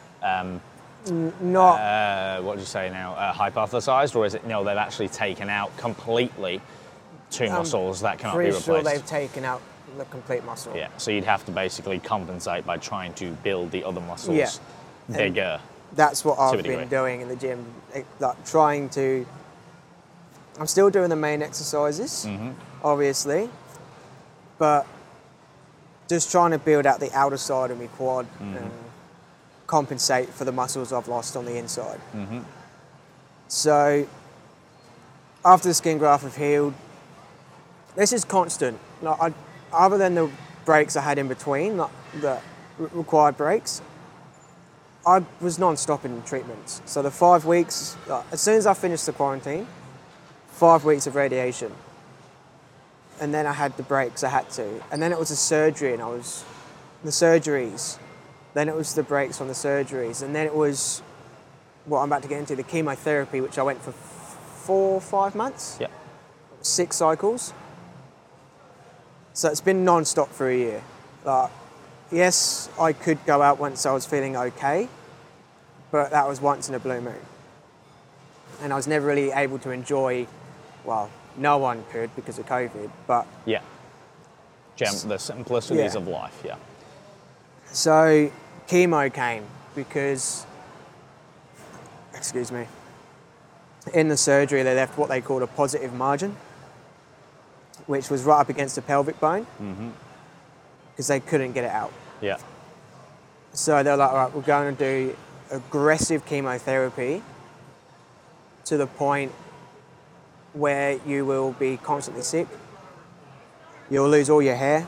Not. what do you say now, hypothesized, or is it no? They've actually taken out completely two muscles that cannot be Pretty replaced. sure they've taken out the complete muscle. Yeah, so you'd have to basically compensate by trying to build the other muscles Yeah. bigger. That's what I've a degree. been doing in the gym, like trying to. I'm still doing the main exercises, obviously, but just trying to build out the outer side of my quad and compensate for the muscles I've lost on the inside. So after the skin graft have healed, this is constant. Like other than the breaks I had in between, like the required breaks, I was non-stop in treatments. So the 5 weeks, as soon as I finished the quarantine, 5 weeks of radiation. And then I had the breaks I had to. And then it was a surgery and the surgeries. Then it was the breaks from the surgeries. And then it was what I'm about to get into, the chemotherapy, which I went for 4 or 5 months. Yeah. 6 cycles. So it's been non-stop for a year. Yes, I could go out once I was feeling okay, but that was once in a blue moon. And I was never really able to enjoy, well, no one could because of COVID, but Yeah. The simplicities Yeah. of life, yeah. so chemo came because, excuse me, in the surgery they left what they called a positive margin, which was right up against the pelvic bone because they couldn't get it out. Yeah. So they're like, all right, we're going to do aggressive chemotherapy to the point where you will be constantly sick, you'll lose all your hair,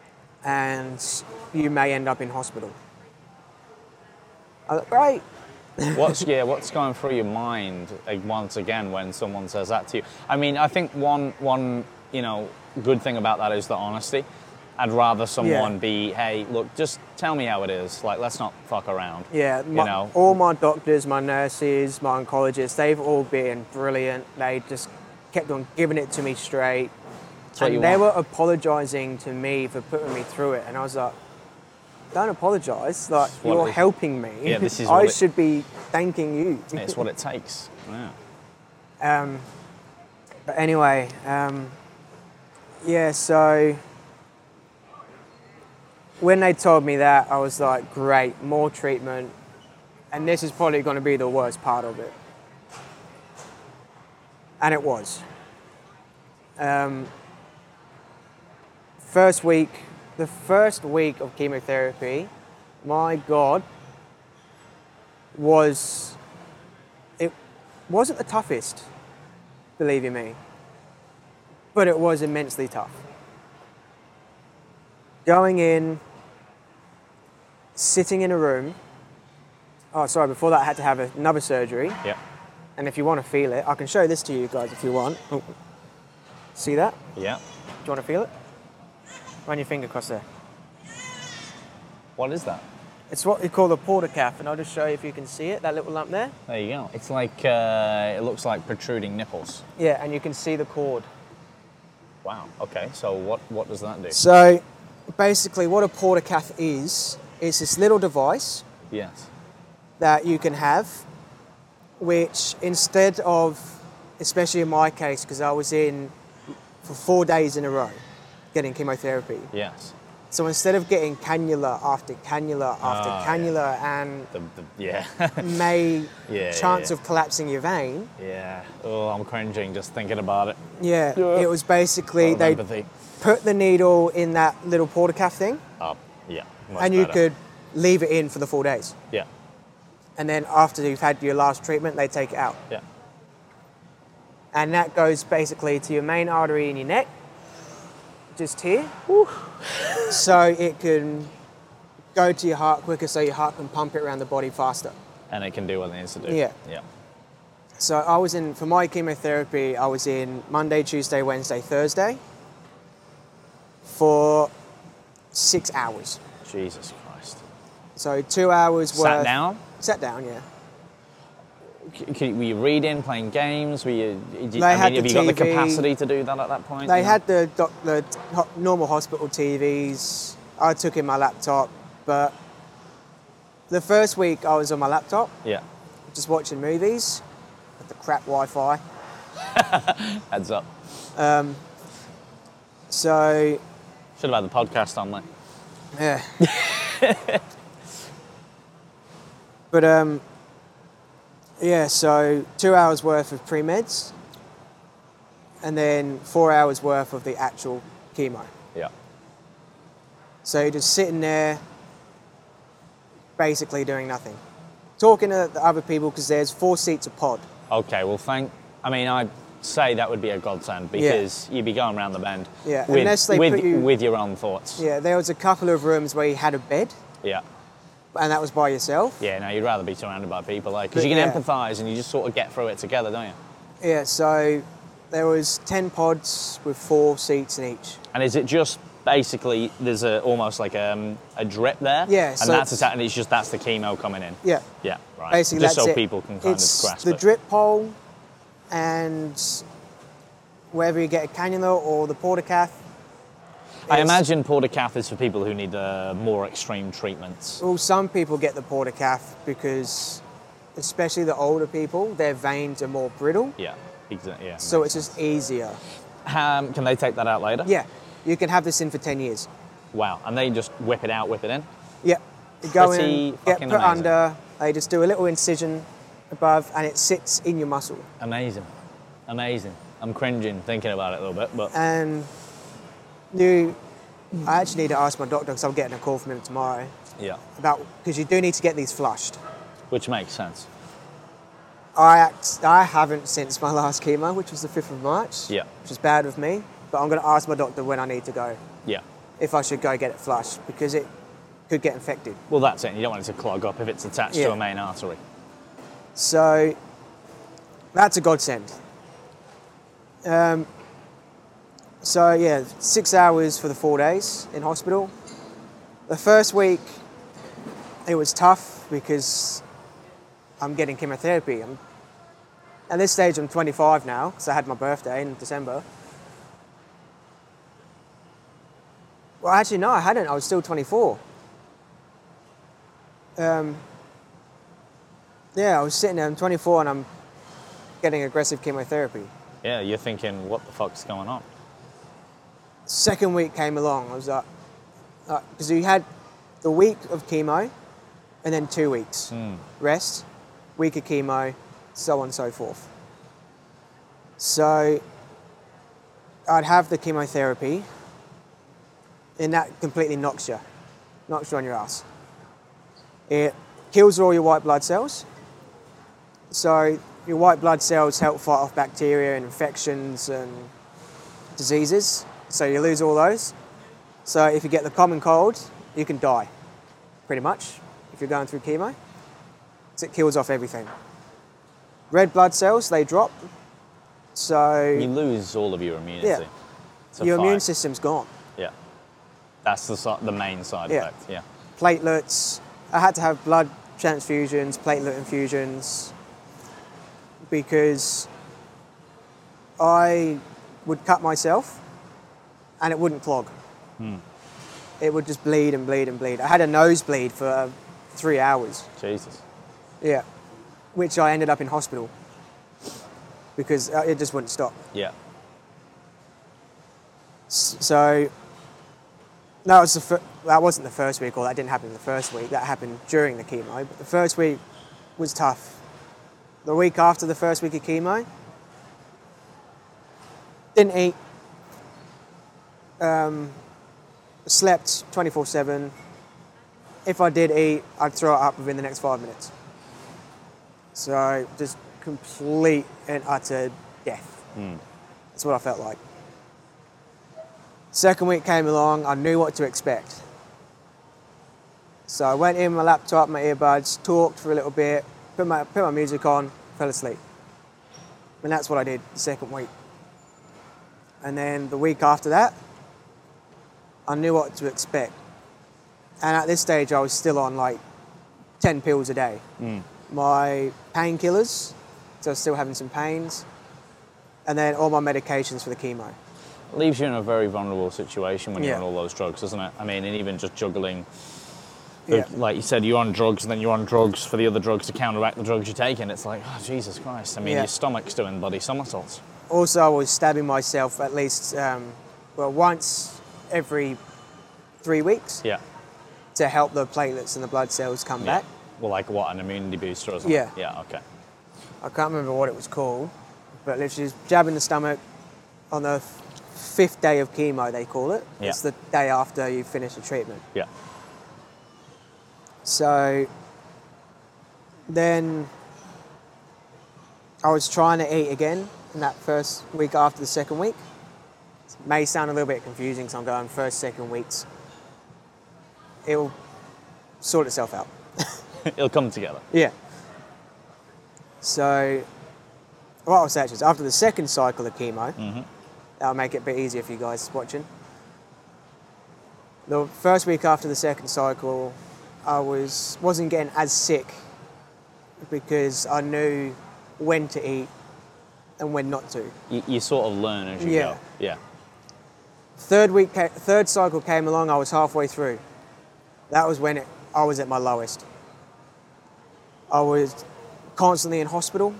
and you may end up in hospital. I was like, great, What's going through your mind once again when someone says that to you? I mean, I think one good thing about that is the honesty. I'd rather someone be, hey, look, just tell me how it is. Like, let's not fuck around. Yeah, all my doctors, my nurses, my oncologists, they've all been brilliant. They just kept on giving it to me straight. And they were apologising to me for putting me through it. And I was like, don't apologise. Like, you're helping me. Yeah, this is I should be thanking you. It's what it takes. Yeah. But anyway, so when they told me that, I was like, great, more treatment. And this is probably going to be the worst part of it. And it was. The first week of chemotherapy, my God, it wasn't the toughest, believe you me, but it was immensely tough. Going in, sitting in a room. Oh, sorry, before that I had to have another surgery. Yeah. And if you want to feel it, I can show this to you guys if you want. Oh. See that? Yeah. Do you want to feel it? Run your finger across there. What is that? It's what we call the porta calf, and I'll just show you if you can see it, that little lump there. There you go. It's like, it looks like protruding nipples. Yeah, and you can see the cord. Wow, okay, so what does that do? So, basically what a porta calf is this little device Yes. that you can have, which instead of, especially in my case, because I was in for 4 days in a row getting chemotherapy. Yes. So instead of getting cannula after cannula after cannula and chance of collapsing your vein. Yeah. Oh, I'm cringing just thinking about it. Yeah. It was basically they put the needle in that little porta calf thing. Yeah. And you could leave it in for the 4 days. Yeah. And then after you've had your last treatment, they take it out. Yeah. And that goes basically to your main artery in your neck, just here. Woo. So it can go to your heart quicker, so your heart can pump it around the body faster. And it can do what it needs to do. Yeah. Yeah. So I was in, for my chemotherapy, I was in Monday, Tuesday, Wednesday, Thursday for 6 hours. Jesus Christ. So 2 hours worth. Sat down? Sat down, yeah. Were you reading, playing games? Have you got the capacity to do that at that point? They had the normal hospital TVs. I took in my laptop, but the first week I was on my laptop. Yeah. Just watching movies with the crap Wi-Fi. Heads up. So. Should have had the podcast on, mate. Yeah. But yeah, so 2 hours worth of pre-meds and then 4 hours worth of the actual chemo. Yeah. So you're just sitting there basically doing nothing. Talking to the other people because there's 4 seats a pod. Okay, well I'd say that would be a godsend because you'd be going around the bend with your own thoughts. Yeah, there was a couple of rooms where you had a bed. Yeah. And that was by yourself. Yeah, no, you'd rather be surrounded by people, because you can empathise and you just sort of get through it together, don't you? Yeah, so there was 10 pods with 4 seats in each. And is it just basically there's almost like a drip there? Yeah. And so that's the chemo coming in. Yeah. Yeah, right. Basically, just that's so it. people can kind it's of grasp the it. drip hole, and whether you get a cannula or the porta calf. I imagine porta calf is for people who need more extreme treatments. Well, some people get the porta calf because, especially the older people, their veins are more brittle. Yeah, exactly. Yeah. So it's just easier. Can they take that out later? Yeah, you can have this in for 10 years. Wow, and they just whip it in? Yeah, you go Pretty in, get put amazing. under, they just do a little incision above and it sits in your muscle. Amazing. I'm cringing thinking about it a little bit, but... And I actually need to ask my doctor because I'm getting a call from him tomorrow. Yeah. Because you do need to get these flushed. Which makes sense. I haven't since my last chemo, which was the 5th of March. Yeah. Which is bad with me. But I'm going to ask my doctor when I need to go. Yeah. If I should go get it flushed, because it could get infected. Well, that's it. You don't want it to clog up if it's attached to a main artery. So that's a godsend. So yeah, 6 hours for the 4 days in hospital. The first week, it was tough because I'm getting chemotherapy. At this stage, I'm 25 now, because I had my birthday in December. Well, actually, no, I hadn't. I was still 24. Yeah, I was sitting there, I'm 24, and I'm getting aggressive chemotherapy. Yeah, you're thinking, what the fuck's going on? Second week came along, I was like, because you had the week of chemo, and then 2 weeks rest, week of chemo, so on and so forth. So I'd have the chemotherapy, and that completely knocks you on your ass. It kills all your white blood cells. So your white blood cells help fight off bacteria and infections and diseases. So you lose all those. So if you get the common cold, you can die, pretty much, if you're going through chemo. So it kills off everything. Red blood cells, they drop. So You lose all of your immunity. Yeah. to your immune fight. system's gone. Yeah. That's the main side Yeah. effect. Yeah. Platelets, I had to have blood transfusions, platelet infusions, because I would cut myself and it wouldn't clog. It would just bleed and bleed and bleed. I had a nosebleed for 3 hours. Jesus. Yeah, which I ended up in hospital because it just wouldn't stop. Yeah. So that wasn't the first week, or that didn't happen in the first week. That happened during the chemo. But the first week was tough. The week after the first week of chemo, didn't eat. Slept 24/7. If I did eat, I'd throw it up within the next 5 minutes. So just complete and utter death. That's what I felt like. Second week came along, I knew what to expect. So I went in, my laptop, my earbuds, talked for a little bit, put my music on, fell asleep. And that's what I did the second week. And then the week after that, I knew what to expect. And at this stage, I was still on like 10 pills a day. My painkillers, so I was still having some pains, and then all my medications for the chemo. Leaves you in a very vulnerable situation when you're Yeah. on all those drugs, doesn't it? I mean, and even just juggling, Yeah. like you said, you're on drugs and then you're on drugs for the other drugs to counteract the drugs you're taking. It's like, oh, Jesus Christ. I mean, Yeah. your stomach's doing bloody somersaults. Also, I was stabbing myself at least, once every 3 weeks Yeah. to help the platelets and the blood cells come Yeah. back. Well, like what, an immunity booster or something? Yeah. Yeah, okay. I can't remember what it was called, but literally just jabbing the stomach on the 5th day of chemo, they call it. Yeah. It's the day after you finish the treatment. Yeah. So then I was trying to eat again in that first week after the second week. It may sound a little bit confusing, so I'm going first, second weeks. It'll sort itself out. It'll come together. Yeah. So what I'll say is after the second cycle of chemo, that'll make it a bit easier for you guys watching. The first week after the second cycle, I wasn't getting as sick because I knew when to eat and when not to. You sort of learn as you Yeah. go. Yeah. Third cycle came along, I was halfway through. That was when I was at my lowest. I was constantly in hospital.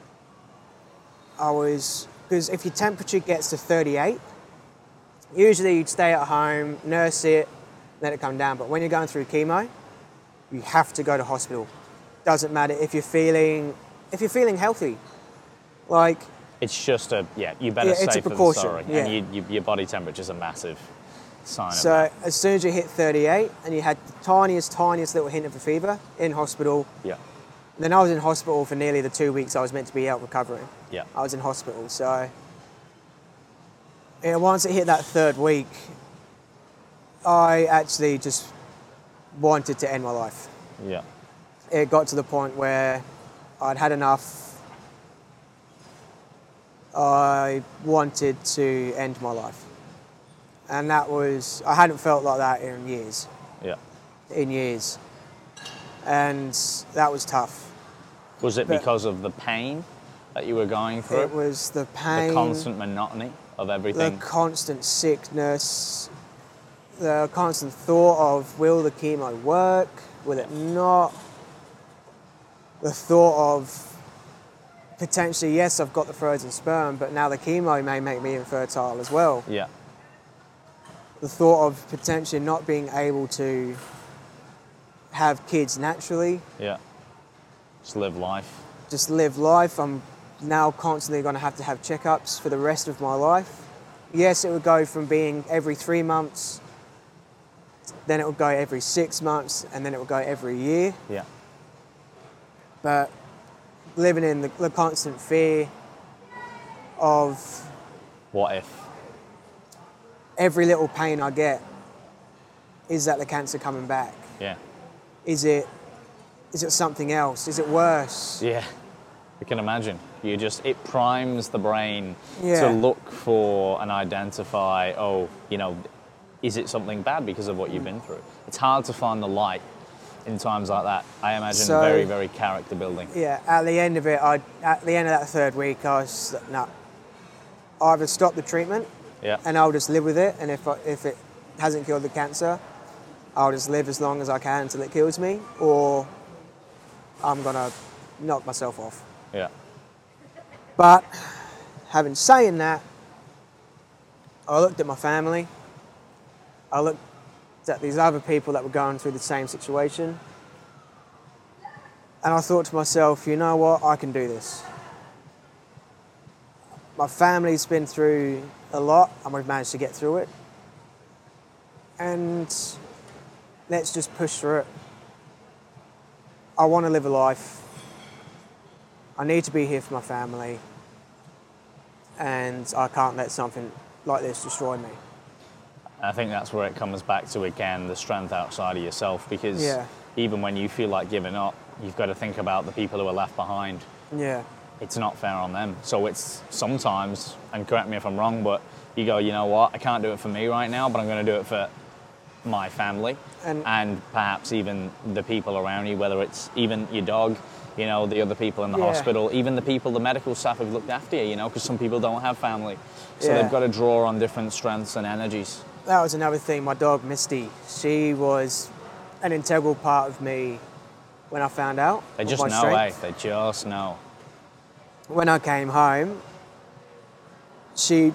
Because if your temperature gets to 38, usually you'd stay at home, nurse it, let it come down. But when you're going through chemo, you have to go to hospital. Doesn't matter if you're feeling healthy. Like, It's just you better Yeah, it's stay a for the precaution, sorry. yeah. And your body temperature's a massive sign of so that. as soon as you hit 38 and you had the tiniest little hint of a fever, in hospital. Yeah. Then I was in hospital for nearly the 2 weeks I was meant to be out recovering. Yeah. I was in hospital, so once it hit that third week, I actually just wanted to end my life. Yeah. It got to the point where I'd had enough. I wanted to end my life. And that was, I hadn't felt like that in years. Yeah. And that was tough. Was it But- because of the pain that you were going through? It was the pain, The constant monotony of the everything? constant sickness, the constant thought of, will the chemo work? Will it not? The thought of, potentially, yes, I've got the frozen sperm, but now the chemo may make me infertile as well. Yeah. The thought of potentially not being able to have kids naturally, Yeah. Just live life. just live life. I'm now constantly going to have checkups for the rest of my life. Yes, it would go from being every 3 months, then it would go every 6 months, and then it would go every year. Yeah. But living in the constant fear of What if? every little pain I get, is that the cancer coming back? Yeah. Is it something else? Is it worse? Yeah. I can imagine. It primes the brain to Yeah. look for and identify, is it something bad because of what you've been through? It's hard to find the light in times like that. I imagine So- very, very character building. Yeah, at the end of it, at the end of that 3rd week, I was like, no, I'll either stop the treatment Yeah. and I'll just live with it, and if it hasn't killed the cancer, I'll just live as long as I can until it kills me, or I'm gonna knock myself off. Yeah. But having saying that, I looked at my family, I looked at these other people that were going through the same situation, and I thought to myself, you know what, I can do this. My family's been through a lot, and we've managed to get through it. And let's just push through it. I want to live a life. I need to be here for my family. And I can't let something like this destroy me. I think that's where it comes back to, again, the strength outside of yourself, because Yeah. even when you feel like giving up, you've got to think about the people who are left behind. Yeah. It's not fair on them. So it's sometimes, and correct me if I'm wrong, but you go, you know what, I can't do it for me right now, but I'm going to do it for my family and perhaps even the people around you, whether it's even your dog, the other people in the Yeah. hospital, even the medical staff who've looked after you, because some people don't have family. So Yeah. they've got to draw on different strengths and energies. That was another thing. My dog, Misty, she was an integral part of me when I found out. They of just my know, strength. They just know. When I came home, she,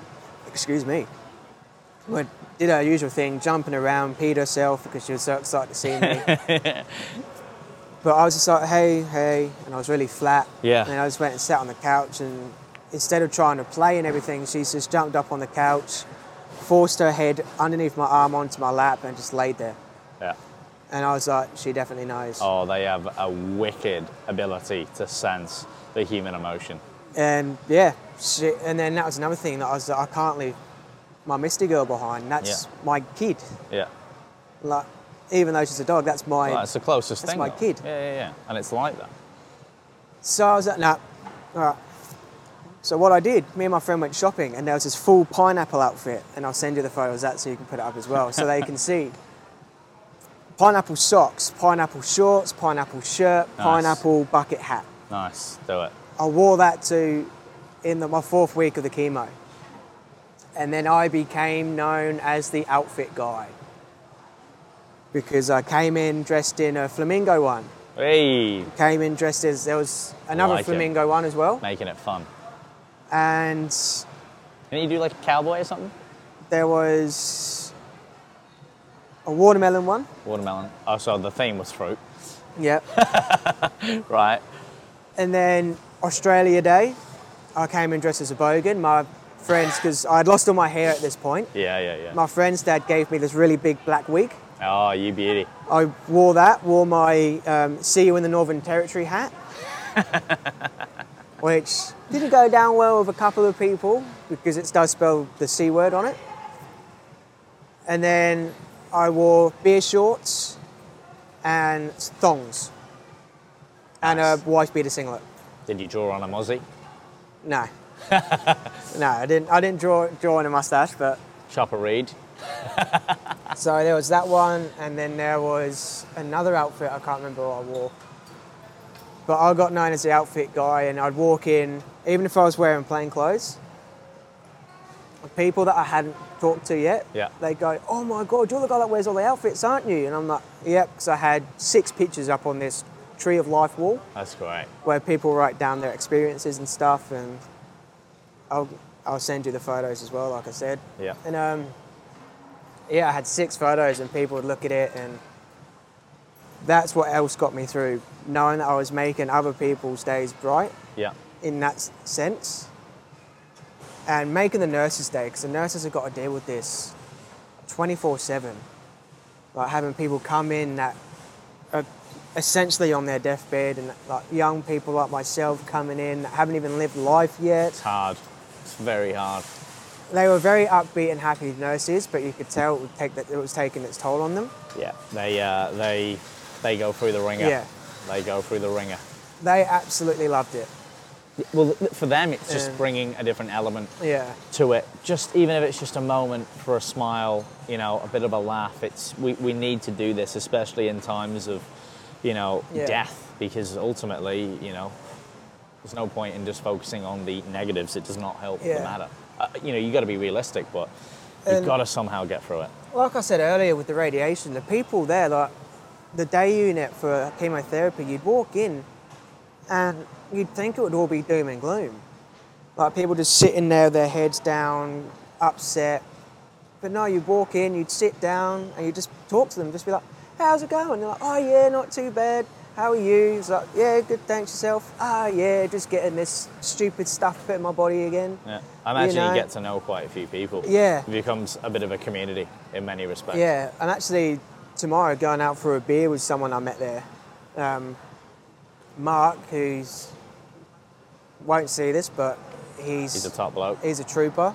did her usual thing, jumping around, peed herself because she was so excited to see me. But I was just like, hey, and I was really flat. Yeah. And I just went and sat on the couch, and instead of trying to play and everything, she just jumped up on the couch, forced her head underneath my arm onto my lap, and just laid there. Yeah. And I was like, she definitely knows. Oh, they have a wicked ability to sense the human emotion. And yeah, and then that was another thing that I was like, I can't leave my Misty girl behind. That's my kid. Yeah. Like, even though she's a dog, that's my. Well, it's the closest that's thing. my though. kid. Yeah. And it's like that. So I was like, nah, all right. So what I did, me and my friend went shopping, and there was this full pineapple outfit, and I'll send you the photos of that so you can put it up as well, so they can see. Pineapple socks, pineapple shorts, pineapple shirt, Nice. pineapple bucket hat. Nice. Do it. I wore that my 4th week of the chemo. And then I became known as the outfit guy, because I came in dressed in a flamingo one. Hey, Came in dressed as, there was another like it. flamingo one as well. making it fun. And Can you do like a cowboy or something? there was a watermelon one. Watermelon. Oh, so the theme was fruit. Yep. Right. And then Australia Day, I came in dressed as a bogan. My friends, because I'd lost all my hair at this point, Yeah. my friend's dad gave me this really big black wig. Oh, you beauty. I wore my See You in the Northern Territory hat, which didn't go down well with a couple of people because it does spell the C word on it. And then I wore beer shorts and thongs and a Nice. wife beater singlet. Did you draw on a mozzie? No. No, I didn't draw on a mustache, but Chopper Reed? so there was that one, and then there was another outfit I can't remember what I wore. But I got known as the outfit guy, and I'd walk in, even if I was wearing plain clothes, people that I hadn't talked to yet, Yeah. they'd go, "Oh my God, you're the guy that wears all the outfits, aren't you?" And I'm like, "Yep," because I had 6 pictures up on this Tree of Life wall That's great. where people write down their experiences and stuff, and I'll send you the photos as well, like I said. Yeah. And yeah, I had 6 photos, and people would look at it, and that's what else got me through, knowing that I was making other people's days bright Yeah. in that sense, and making the nurses' day, because the nurses have got to deal with this 24/7, like having people come in that are essentially on their deathbed, and like young people like myself coming in that haven't even lived life yet. It's hard. It's very hard. They were very upbeat and happy nurses, but you could tell it was taking its toll on them. Yeah. They go through the ringer. Yeah. They go through the ringer. They absolutely loved it. Well, for them, it's just Yeah. bringing a different element Yeah. to it. Just even if it's just a moment for a smile, you know, a bit of a laugh. We need to do this, especially in times of, you know, Yeah. death, because ultimately, you know, there's no point in just focusing on the negatives. It does not help the Yeah. matter. You know, you got to be realistic, but you've And- got to somehow get through it. Like I said earlier with the radiation, the people there, like the day unit for chemotherapy, you'd walk in and you'd think it would all be doom and gloom. Like people just sitting there, their heads down, upset. But no, you'd walk in, you'd sit down and you'd just talk to them, just be like, "How's it going?" They're like, "Oh yeah, not too bad. How are you?" It's like, "Yeah, good, thanks yourself." "Ah yeah, just getting this stupid stuff put in my body again." Yeah. I imagine know? you get to know quite a few people. Yeah. It becomes a bit of a community in many respects. Yeah, I'm actually tomorrow going out for a beer with someone I met there. Mark, who's won't see this, but He's a top bloke. he's a trooper.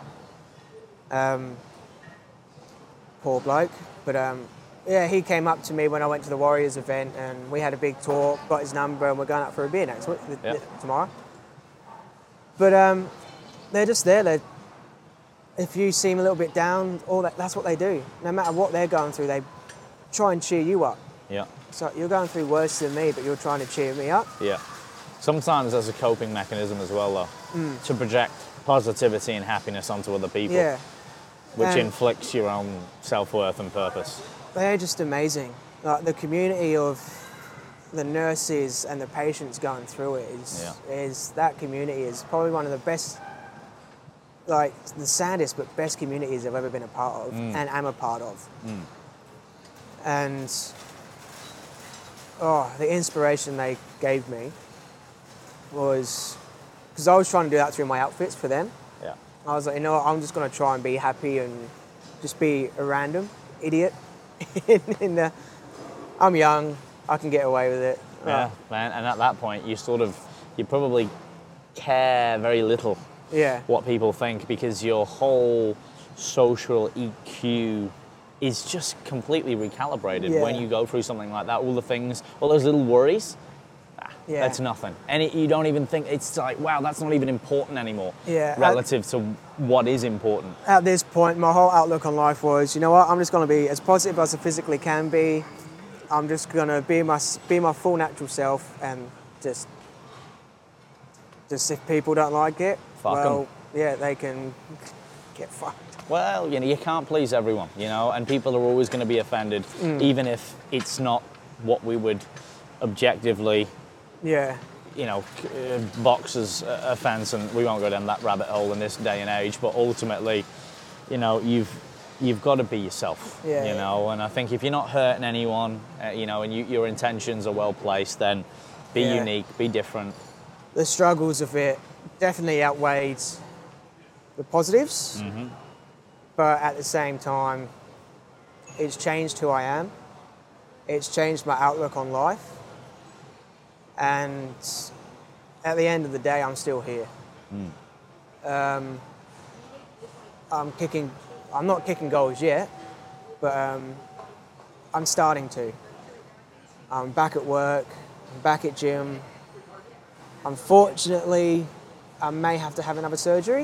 Poor bloke, but yeah, he came up to me when I went to the Warriors event, and we had a big talk. Got his number, and we're going out for a beer next week, Yeah. tomorrow. But they're just there. If you seem a little bit down, that's what they do. No matter what they're going through, they try and cheer you up. Yeah. So you're going through worse than me, but you're trying to cheer me up. Yeah. Sometimes there's a coping mechanism as well, though, to project positivity and happiness onto other people, Yeah, which And- inflicts your own self-worth and purpose. they're just amazing. Like the community of the nurses and the patients going through it is that community is probably one of the best, like the saddest but best communities I've ever been a part of and am a part of. And the inspiration they gave me was because I was trying to do that through my outfits for them. Yeah. I was like, you know what, I'm just going to try and be happy and just be a random idiot. I'm young, I can get away with it. Yeah, man. And at that point, you probably care very little Yeah. what people think, because your whole social EQ is just completely recalibrated Yeah. when you go through something like that. All those little worries, Yeah. that's nothing. And you don't even think, it's like, wow, that's not even important anymore Yeah. relative to what is important. At this point, my whole outlook on life was, you know what, I'm just going to be as positive as I physically can be. I'm just going to be my full natural self, and just if people don't like it, Fuck 'em. well, yeah, they can get fucked. Well, you know, you can't please everyone, you know, and people are always going to be offended, even if it's not what we would objectively, Yeah. you know, box as offence, and we won't go down that rabbit hole in this day and age, but ultimately, you know, you've got to be yourself, Yeah. you know, and I think if you're not hurting anyone, you know, and your intentions are well placed, then be Yeah. unique, be different. The struggles of it definitely outweighed the positives, but at the same time, it's changed who I am. It's changed my outlook on life, and at the end of the day, I'm still here. I'm not kicking goals yet, but I'm starting to. I'm back at work, I'm back at gym, Unfortunately, I may have to have another surgery,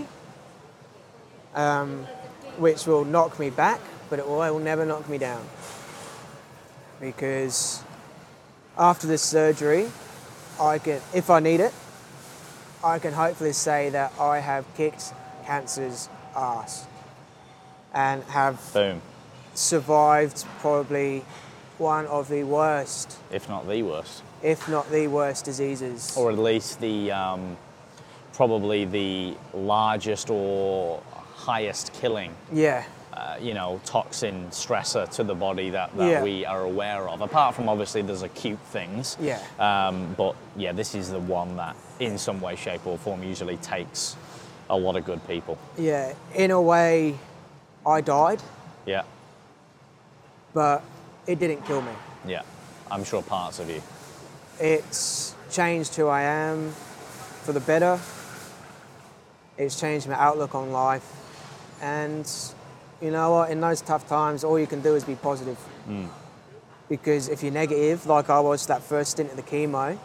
which will knock me back, but it will never knock me down. Because after this surgery, I can, if I need it, I can hopefully say that I have kicked cancer's ass and have Boom. survived probably one of the worst, If not the worst. if not the worst diseases. Or at least the probably the largest or highest killing Yeah, toxin stressor to the body that Yeah. we are aware of. Apart from obviously there's acute things. yeah, But yeah, this is the one that in some way, shape or form usually takes a lot of good people. yeah. In a way, I died, Yeah, but it didn't kill me. yeah. I'm sure parts of you. It's changed who I am for the better. It's changed my outlook on life. And you know what? In those tough times, all you can do is be positive. Because if you're negative, like I was that first stint at the chemo,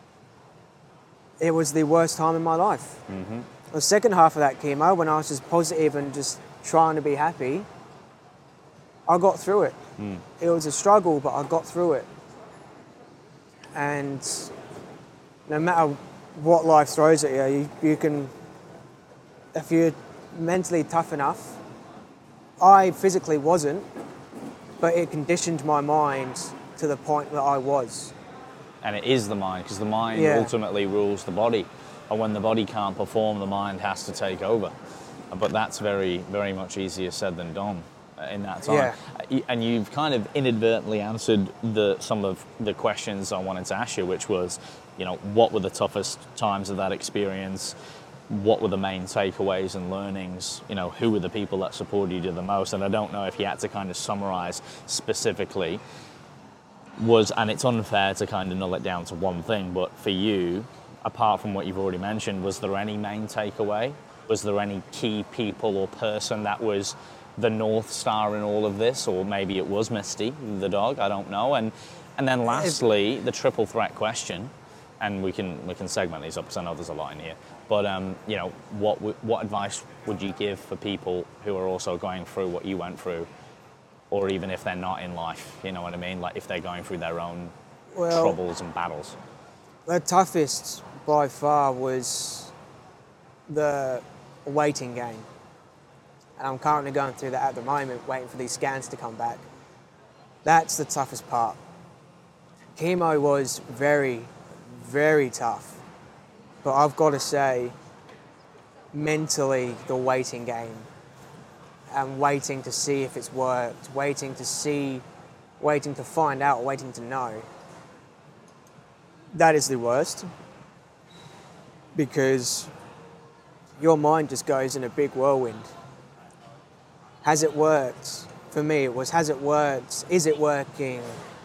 it was the worst time in my life. The second half of that chemo, when I was just positive and just trying to be happy, I got through it. It was a struggle, but I got through it. And no matter what life throws at you, you can, if you're mentally tough enough, I physically wasn't, but it conditioned my mind to the point that I was. And it is the mind, because the mind Yeah. ultimately rules the body. And when the body can't perform, the mind has to take over. But that's very, very much easier said than done in that time. And you've kind of inadvertently answered some of the questions I wanted to ask you, which was, what were the toughest times of that experience? What were the main takeaways and learnings? Who were the people that supported you the most? And I don't know if you had to kind of summarize specifically, and it's unfair to kind of null it down to one thing, but for you, apart from what you've already mentioned, was there any main takeaway? Was there any key people or person that was the North Star in all of this? Or maybe it was Misty, the dog, I don't know. And then lastly, the triple threat question, and we can segment these up because I know there's a lot in here. But what advice would you give for people who are also going through what you went through, or even if they're not in life? You know what I mean? Like if they're going through their own troubles and battles. The toughest by far was the waiting game. And I'm currently going through that at the moment, waiting for these scans to come back. That's the toughest part. Chemo was very, very tough. But I've got to say, mentally, the waiting game and waiting to see if it's worked, waiting to find out, waiting to know, that is the worst. Because your mind just goes in a big whirlwind. Has it worked? For me, it was, has it worked? Is it working?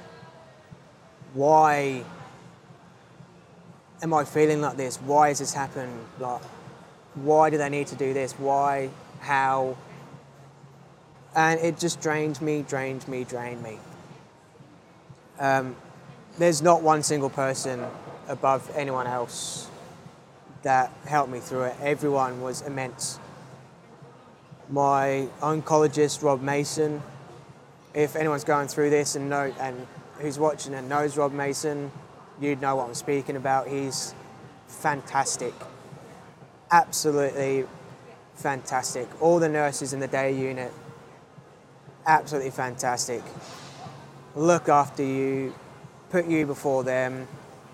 Why am I feeling like this? Why has this happened? Like, why do they need to do this? Why? How? And it just drained me. There's not one single person above anyone else that helped me through it. Everyone was immense. My oncologist, Rob Mason, if anyone's going through this and who's watching and knows Rob Mason, you'd know what I'm speaking about. He's fantastic. Absolutely fantastic. All the nurses in the day unit, absolutely fantastic. Look after you, put you before them.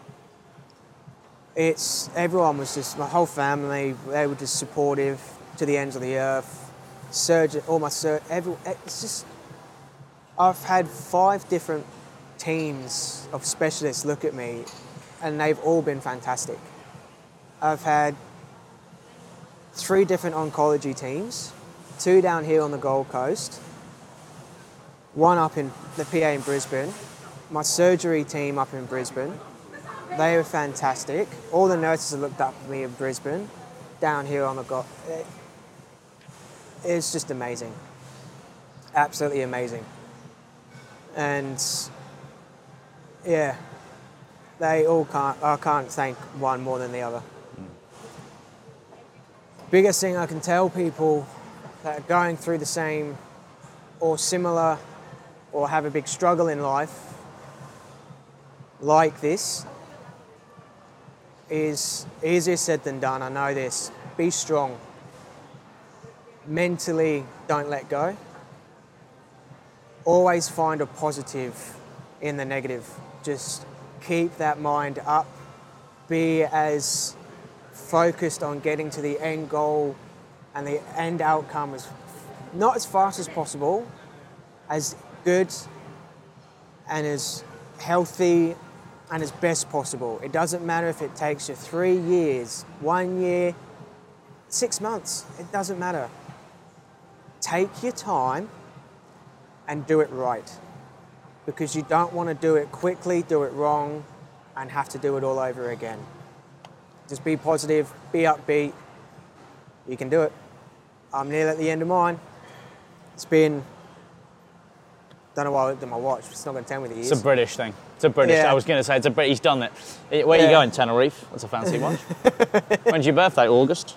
Everyone was just, my whole family, they were just supportive to the ends of the earth. It's just, I've had 5 different teams of specialists look at me and they've all been fantastic. I've had 3 different oncology teams, 2 down here on the Gold Coast, 1 up in the PA in Brisbane, my surgery team up in Brisbane. They were fantastic. All the nurses have looked up at me in Brisbane, down here on the Gold. It's just amazing. Absolutely amazing. And yeah, They all can't. I can't thank one more than the other. Biggest thing I can tell people that are going through the same or similar or have a big struggle in life like this is easier said than done. I know this. Be strong. Mentally, don't let go. Always find a positive in the negative. Just keep that mind up. Be as focused on getting to the end goal and the end outcome as not as fast as possible, as good and as healthy and as best possible. It doesn't matter if it takes you 3 years, 1 year, 6 months. It doesn't matter. Take your time and do it right, because you don't want to do it quickly, do it wrong, and have to do it all over again. Just be positive, be upbeat. You can do it. I'm nearly at the end of mine. It's been, don't know why I looked at my watch. It's not going to tell me the years. It's a British thing. It's a British. Yeah. I was going to say it's a British. He's done it. Where are you going? Tenerife. That's a fancy one. When's your birthday? August.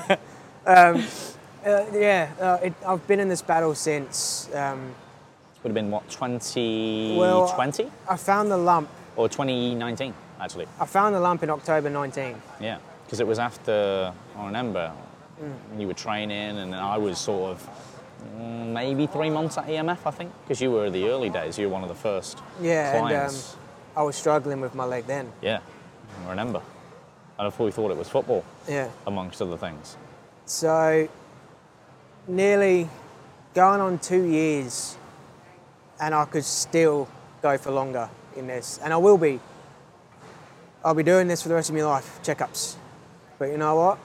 I've been in this battle since. Would have been what, 2020? Well, I found the lump. Or 2019, actually. I found the lump in October 19. Yeah, because it was after, I remember, you were training and I was sort of maybe 3 months at EMF, I think, because you were the early days. You were one of the first clients. And I was struggling with my leg then. Yeah, I remember. And I fully thought it was football, Yeah. amongst other things. So, nearly going on 2 years, and I could still go for longer in this. And I will be. I'll be doing this for the rest of my life, checkups. But you know what?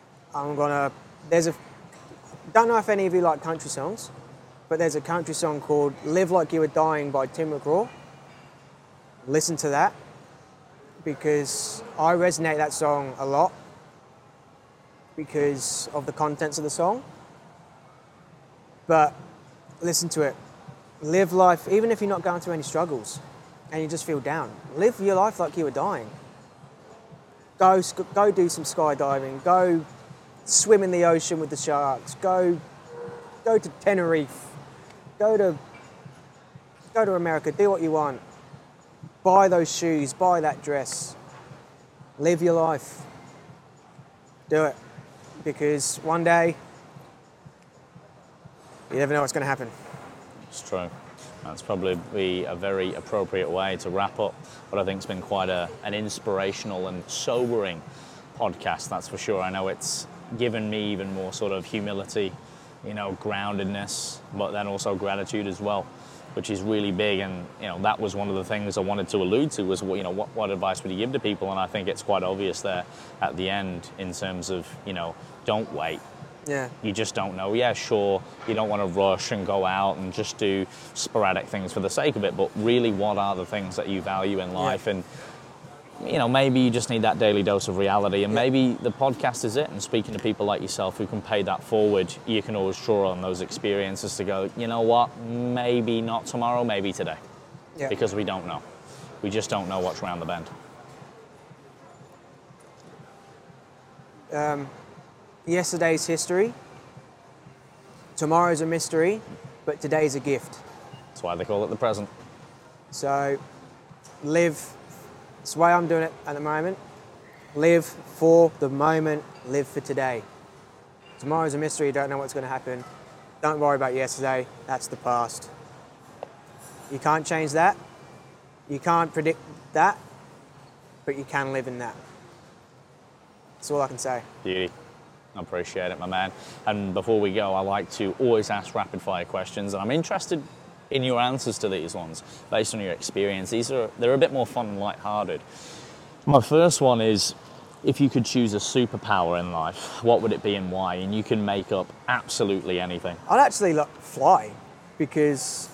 Don't know if any of you like country songs, but there's a country song called Live Like You Were Dying by Tim McGraw. Listen to that, because I resonate that song a lot because of the contents of the song. But listen to it. Live life, even if you're not going through any struggles and you just feel down. Live your life like you were dying. Go do some skydiving. Go swim in the ocean with the sharks. Go to Tenerife. Go to America. Do what you want. Buy those shoes. Buy that dress. Live your life. Do it. Because one day, you never know what's going to happen. It's true. That's probably a very appropriate way to wrap up what I think has been quite an inspirational and sobering podcast, that's for sure. I know it's given me even more sort of humility, groundedness, but then also gratitude as well, which is really big. And, that was one of the things I wanted to allude to was, what advice would you give to people? And I think it's quite obvious there at the end in terms of, don't wait. Yeah. You just don't know. Yeah, sure, you don't want to rush and go out and just do sporadic things for the sake of it, but really what are the things that you value in life? Yeah. And, maybe you just need that daily dose of reality, and maybe the podcast is it, and speaking to people like yourself who can pay that forward, you can always draw on those experiences to go, you know what, maybe not tomorrow, maybe today. Yeah. Because we don't know. We just don't know what's around the bend. Yesterday's history, tomorrow's a mystery, but today's a gift. That's why they call it the present. So live, that's the way I'm doing it at the moment. Live for the moment, live for today. Tomorrow's a mystery, you don't know what's going to happen. Don't worry about yesterday, that's the past. You can't change that, you can't predict that, but you can live in that. That's all I can say. Beauty. I appreciate it, my man. And before we go, I like to always ask rapid fire questions, and I'm interested in your answers to these ones based on your experience. They're a bit more fun and lighthearted. My first one is, if you could choose a superpower in life, what would it be and why? And you can make up absolutely anything. I'd actually fly, because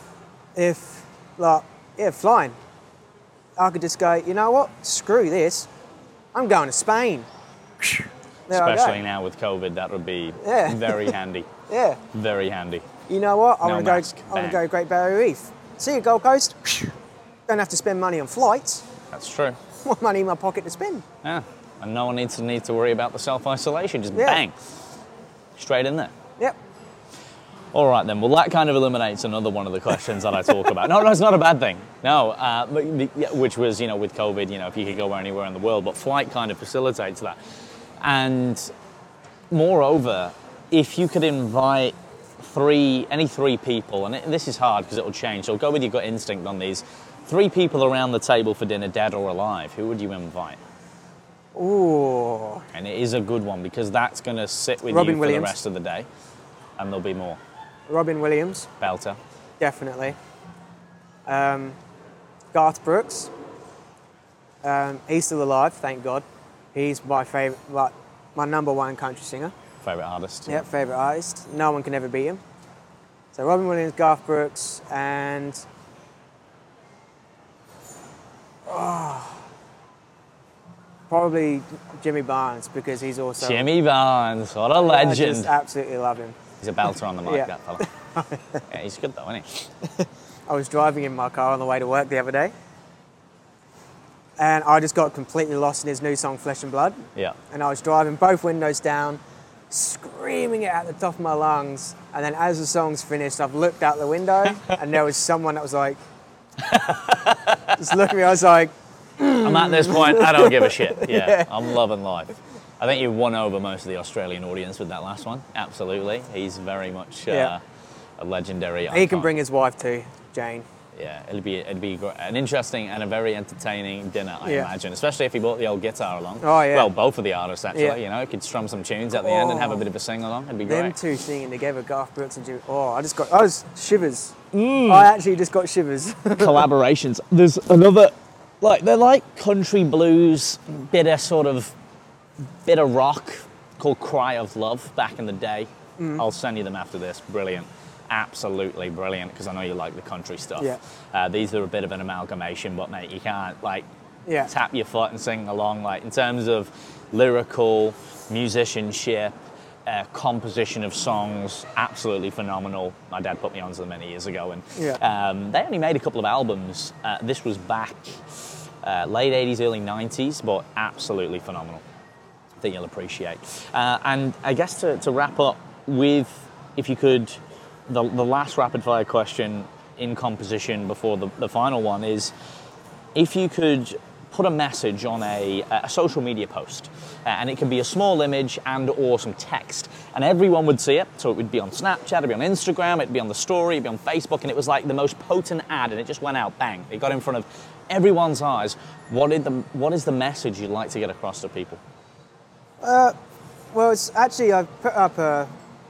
flying, I could just go, you know what, screw this, I'm going to Spain. There I go. Especially now with COVID, that would be very handy. Yeah. Very handy. You know what? I No want mask, to go bang. Great Barrier Reef. See you, Gold Coast. Don't have to spend money on flights. That's true. more money in my pocket to spend. Yeah, and no one needs to worry about the self-isolation. Just Yeah. bang, straight in there. Yep. All right then. Well, that kind of eliminates another one of the questions that I talk about. No, it's not a bad thing. No, which was, with COVID, if you could go anywhere in the world, but flight kind of facilitates that. And moreover, if you could invite any three people, and this is hard because it will change, so go with your gut instinct on these. 3 people around the table for dinner, dead or alive, who would you invite? Ooh. And it is a good one because that's going to sit with Robin you for Williams. the rest of the day, and there'll be more. Robin Williams, Belter. definitely. Garth Brooks. He's still alive, thank God. He's my favourite, my number 1 country singer. Favourite artist. Yep, favourite artist. No one can ever beat him. So Robin Williams, Garth Brooks, and probably Jimmy Barnes, because he's also Jimmy Barnes, what a I legend. just absolutely love him. He's a belter on the mic, Yeah. that fella. Yeah, he's good though, isn't he? I was driving in my car on the way to work the other day, and I just got completely lost in his new song Flesh and Blood. Yeah. And I was driving both windows down, screaming it at the top of my lungs. And then as the song's finished, I've looked out the window and there was someone that was like, just looking at me, I was like, I'm at this point, I don't give a shit. Yeah, Yeah. I'm loving life. I think you won over most of the Australian audience with that last one. Absolutely. He's very much Yeah. a legendary icon. he can bring his wife too, Jane. Yeah, it'd be an interesting and a very entertaining dinner, I Yeah. imagine, especially if he brought the old guitar along. Oh, yeah. Well, both of the artists, actually, Yeah. could strum some tunes at the end and have a Oh. bit of a sing-along. It'd be Them great. two singing together, Garth Brooks and Jimmy. Oh, I was shivers. I actually just got shivers. Collaborations. There's another, they're like country blues, bit of rock, called Cry of Love back in the day. I'll send you them after this. Brilliant. Absolutely brilliant, because I know you like the country stuff. Yeah. These are a bit of an amalgamation, but mate, you can't Yeah. tap your foot and sing along. In terms of lyrical, musicianship, composition of songs, absolutely phenomenal. My dad put me onto them many years ago, and Yeah. they only made a couple of albums. This was back late 80s, early 90s, but absolutely phenomenal. I think you'll appreciate. And I guess to wrap up with, if you could, the last rapid fire question in composition before the final one is, if you could put a message on a social media post, and it can be a small image and or some text, and everyone would see it, so it would be on Snapchat, it'd be on Instagram, it'd be on the story, it'd be on Facebook, and it was like the most potent ad, and it just went out, bang, it got in front of everyone's eyes. What is the message you'd like to get across to people? Well, it's actually, I put up a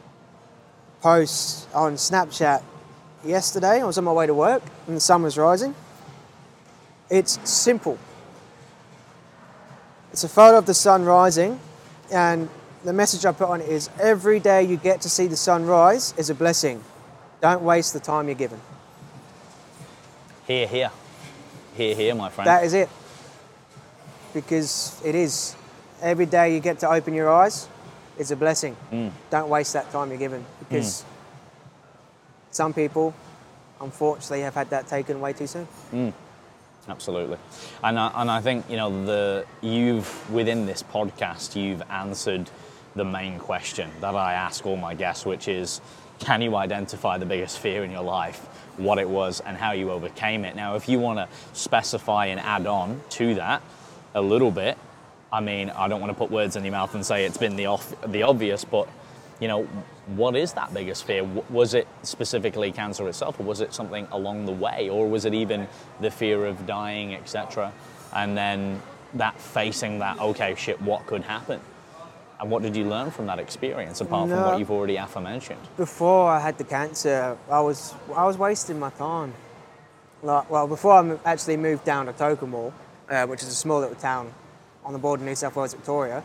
post on Snapchat yesterday. I was on my way to work and the sun was rising. It's simple. It's a photo of the sun rising, and the message I put on it is, every day you get to see the sun rise is a blessing. Don't waste the time you're given. Hear, hear. Hear, hear, my friend. That is it. Because it is. Every day you get to open your eyes, it's a blessing. Don't waste that time you're given, because some people, unfortunately, have had that taken way too soon. Absolutely. And I think, within this podcast, you've answered the main question that I ask all my guests, which is, can you identify the biggest fear in your life, what it was, and how you overcame it? Now, if you want to specify and add on to that a little bit, I don't want to put words in your mouth and say it's been the obvious, but, what is that biggest fear? Was it specifically cancer itself, or was it something along the way, or was it even the fear of dying, etc.? And then facing that, okay, shit, what could happen? And what did you learn from that experience, apart from what you've already aforementioned? Before I had the cancer, I was wasting my time. Before I actually moved down to Tokemore, which is a small little town on the border of New South Wales, Victoria.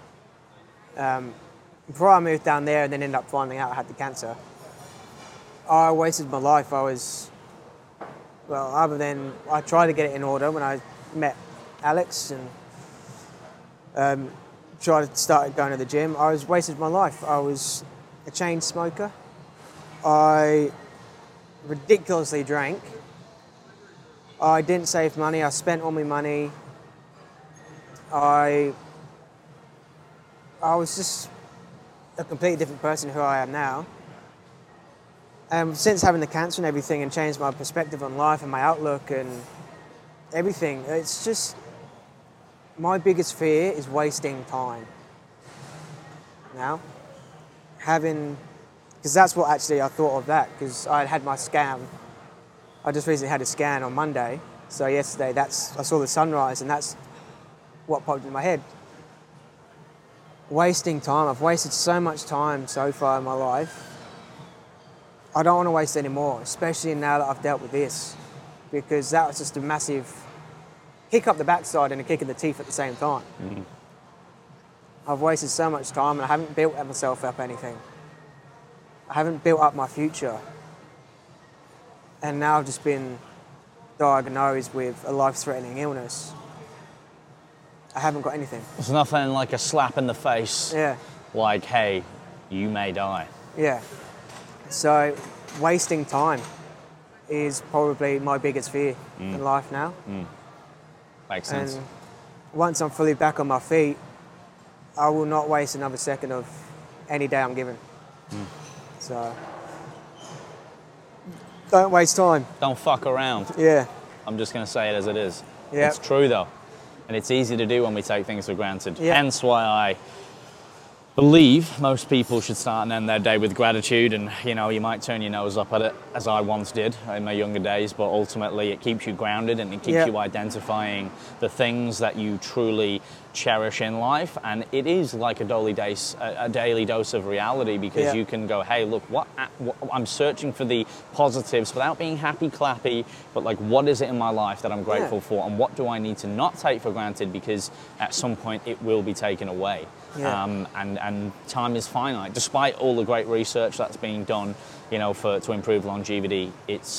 Before I moved down there and then ended up finding out I had the cancer, I wasted my life. Other than I tried to get it in order when I met Alex and tried to start going to the gym, I was wasted my life. I was a chain smoker. I ridiculously drank. I didn't save money. I spent all my money. I was just a completely different person who I am now. And since having the cancer and everything and changed my perspective on life and my outlook and everything, it's just, my biggest fear is wasting time. Now, because that's what actually I thought of that, because I had my scan. I just recently had a scan on Monday. So yesterday, I saw the sunrise, and that's what popped in my head. Wasting time. I've wasted so much time so far in my life. I don't want to waste any more, especially now that I've dealt with this, because that was just a massive kick up the backside and a kick in the teeth at the same time. Mm-hmm. I've wasted so much time and I haven't built myself up anything. I haven't built up my future. And now I've just been diagnosed with a life-threatening illness. I haven't got anything. There's nothing like a slap in the face. Yeah. Like, hey, you may die. Yeah. So wasting time is probably my biggest fear in life now. Makes sense. And once I'm fully back on my feet, I will not waste another second of any day I'm given. So don't waste time. Don't fuck around. Yeah. I'm just going to say it as it is. Yeah. It's true though. And it's easy to do when we take things for granted. Yeah. Hence why I believe most people should start and end their day with gratitude. And you might turn your nose up at it, as I once did in my younger days, but ultimately it keeps you grounded and it keeps you identifying the things that you truly cherish in life. And it is like a daily dose of reality, because you can go, hey, look, what I'm searching for the positives without being happy clappy, but like, what is it in my life that I'm grateful for, and what do I need to not take for granted, because at some point it will be taken away. And time is finite. Despite all the great research that's being done, to improve longevity,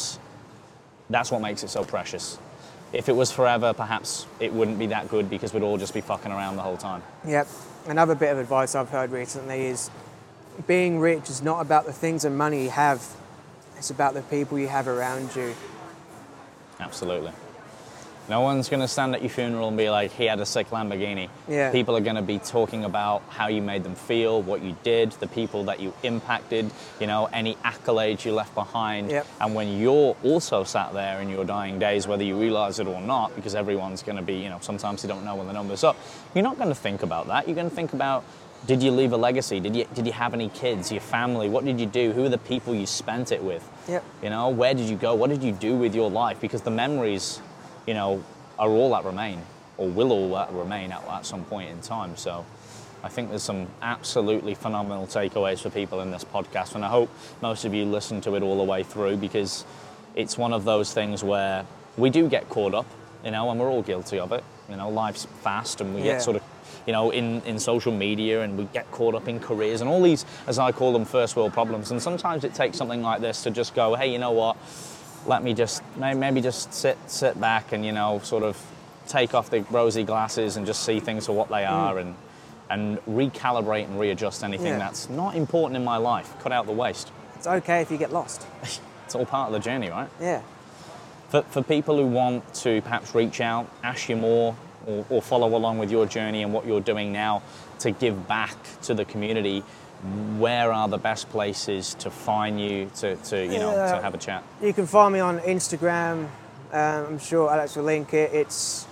that's what makes it so precious. If it was forever, perhaps it wouldn't be that good, because we'd all just be fucking around the whole time. Yep. Another bit of advice I've heard recently is being rich is not about the things and money you have. It's about the people you have around you. Absolutely. No one's going to stand at your funeral and be like, he had a sick Lamborghini. Yeah. People are going to be talking about how you made them feel, what you did, the people that you impacted, any accolades you left behind. Yep. And when you're also sat there in your dying days, whether you realize it or not, because everyone's going to be, sometimes they don't know when the number's up, you're not going to think about that. You're going to think about, did you leave a legacy? Did you have any kids, your family? What did you do? Who are the people you spent it with? Yep. Where did you go? What did you do with your life? Because the memories, are all that remain, or will all that remain at some point in time. So I think there's some absolutely phenomenal takeaways for people in this podcast, and I hope most of you listen to it all the way through, because it's one of those things where we do get caught up, and we're all guilty of it. Life's fast, and we get sort of, in social media, and we get caught up in careers and all these, as I call them, first world problems. And sometimes it takes something like this to just go, hey, you know what? Let me just maybe just sit back and sort of take off the rosy glasses and just see things for what they are, and recalibrate and readjust anything that's not important in my life. Cut out the waste. It's okay if you get lost. It's all part of the journey, right? Yeah. For people who want to perhaps reach out, ask you more, or follow along with your journey and what you're doing now to give back to the community, where are the best places to find you to have a chat? You can find me on Instagram. I'm sure Alex will link it. It's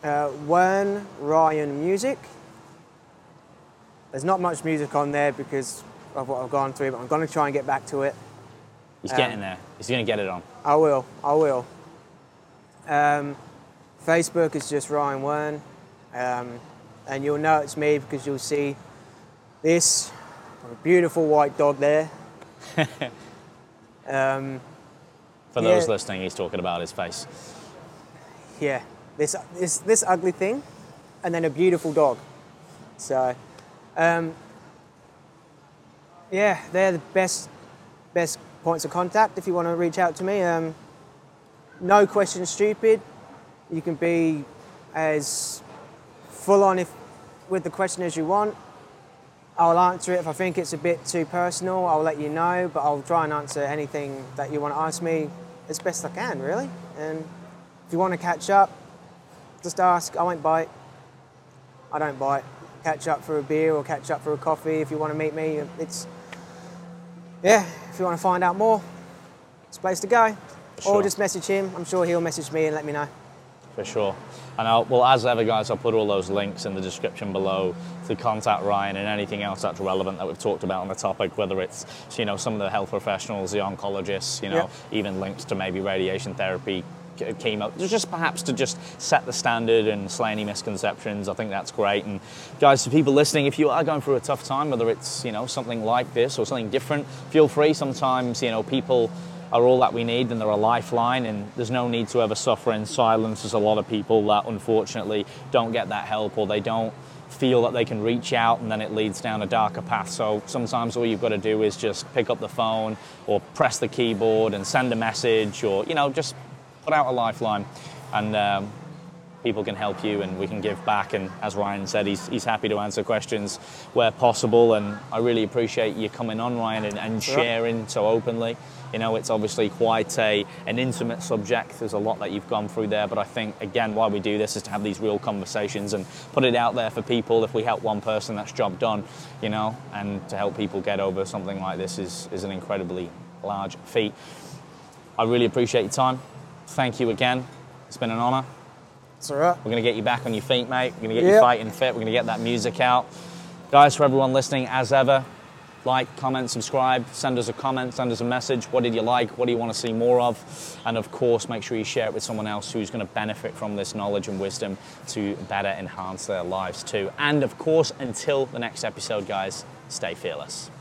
Wern Ryan Music. There's not much music on there because of what I've gone through, but I'm going to try and get back to it. He's getting there. He's going to get it on. I will. Facebook is just Ryan Wern. And you'll know it's me because you'll see this beautiful white dog there. For those listening, he's talking about his face. Yeah, this ugly thing, and then a beautiful dog. So, yeah, they're the best points of contact if you want to reach out to me. No questions stupid. You can be as full on with the question as you want. I'll answer it. If I think it's a bit too personal, I'll let you know, but I'll try and answer anything that you want to ask me as best I can, really. And if you want to catch up, just ask. I won't bite. I don't bite. Catch up for a beer or catch up for a coffee if you want to meet me. If you want to find out more, it's a place to go. Sure. Or just message him. I'm sure he'll message me and let me know. For sure. And as ever, guys, I'll put all those links in the description below to contact Ryan and anything else that's relevant that we've talked about on the topic, whether it's, some of the health professionals, the oncologists, even links to maybe radiation therapy, chemo, just perhaps to just set the standard and slay any misconceptions. I think that's great. And guys, for people listening, if you are going through a tough time, whether it's, something like this or something different, feel free. Sometimes, people are all that we need and they're a lifeline, and there's no need to ever suffer in silence. There's a lot of people that unfortunately don't get that help, or they don't feel that they can reach out, and then it leads down a darker path. So sometimes all you've got to do is just pick up the phone or press the keyboard and send a message, or just put out a lifeline, and people can help you and we can give back. And as Ryan said, he's happy to answer questions where possible, and I really appreciate you coming on, Ryan, and sharing so openly. It's obviously quite an intimate subject. There's a lot that you've gone through there, but I think, again, why we do this is to have these real conversations and put it out there for people. If we help one person, that's job done, and to help people get over something like this is an incredibly large feat. I really appreciate your time. Thank you again. It's been an honor. It's all right. We're going to get you back on your feet, mate. We're going to get you fighting fit. We're going to get that music out. Guys, for everyone listening, as ever, like, comment, subscribe, send us a comment, send us a message. What did you like? What do you want to see more of? And of course, make sure you share it with someone else who's going to benefit from this knowledge and wisdom to better enhance their lives too. And of course, until the next episode, guys, stay fearless.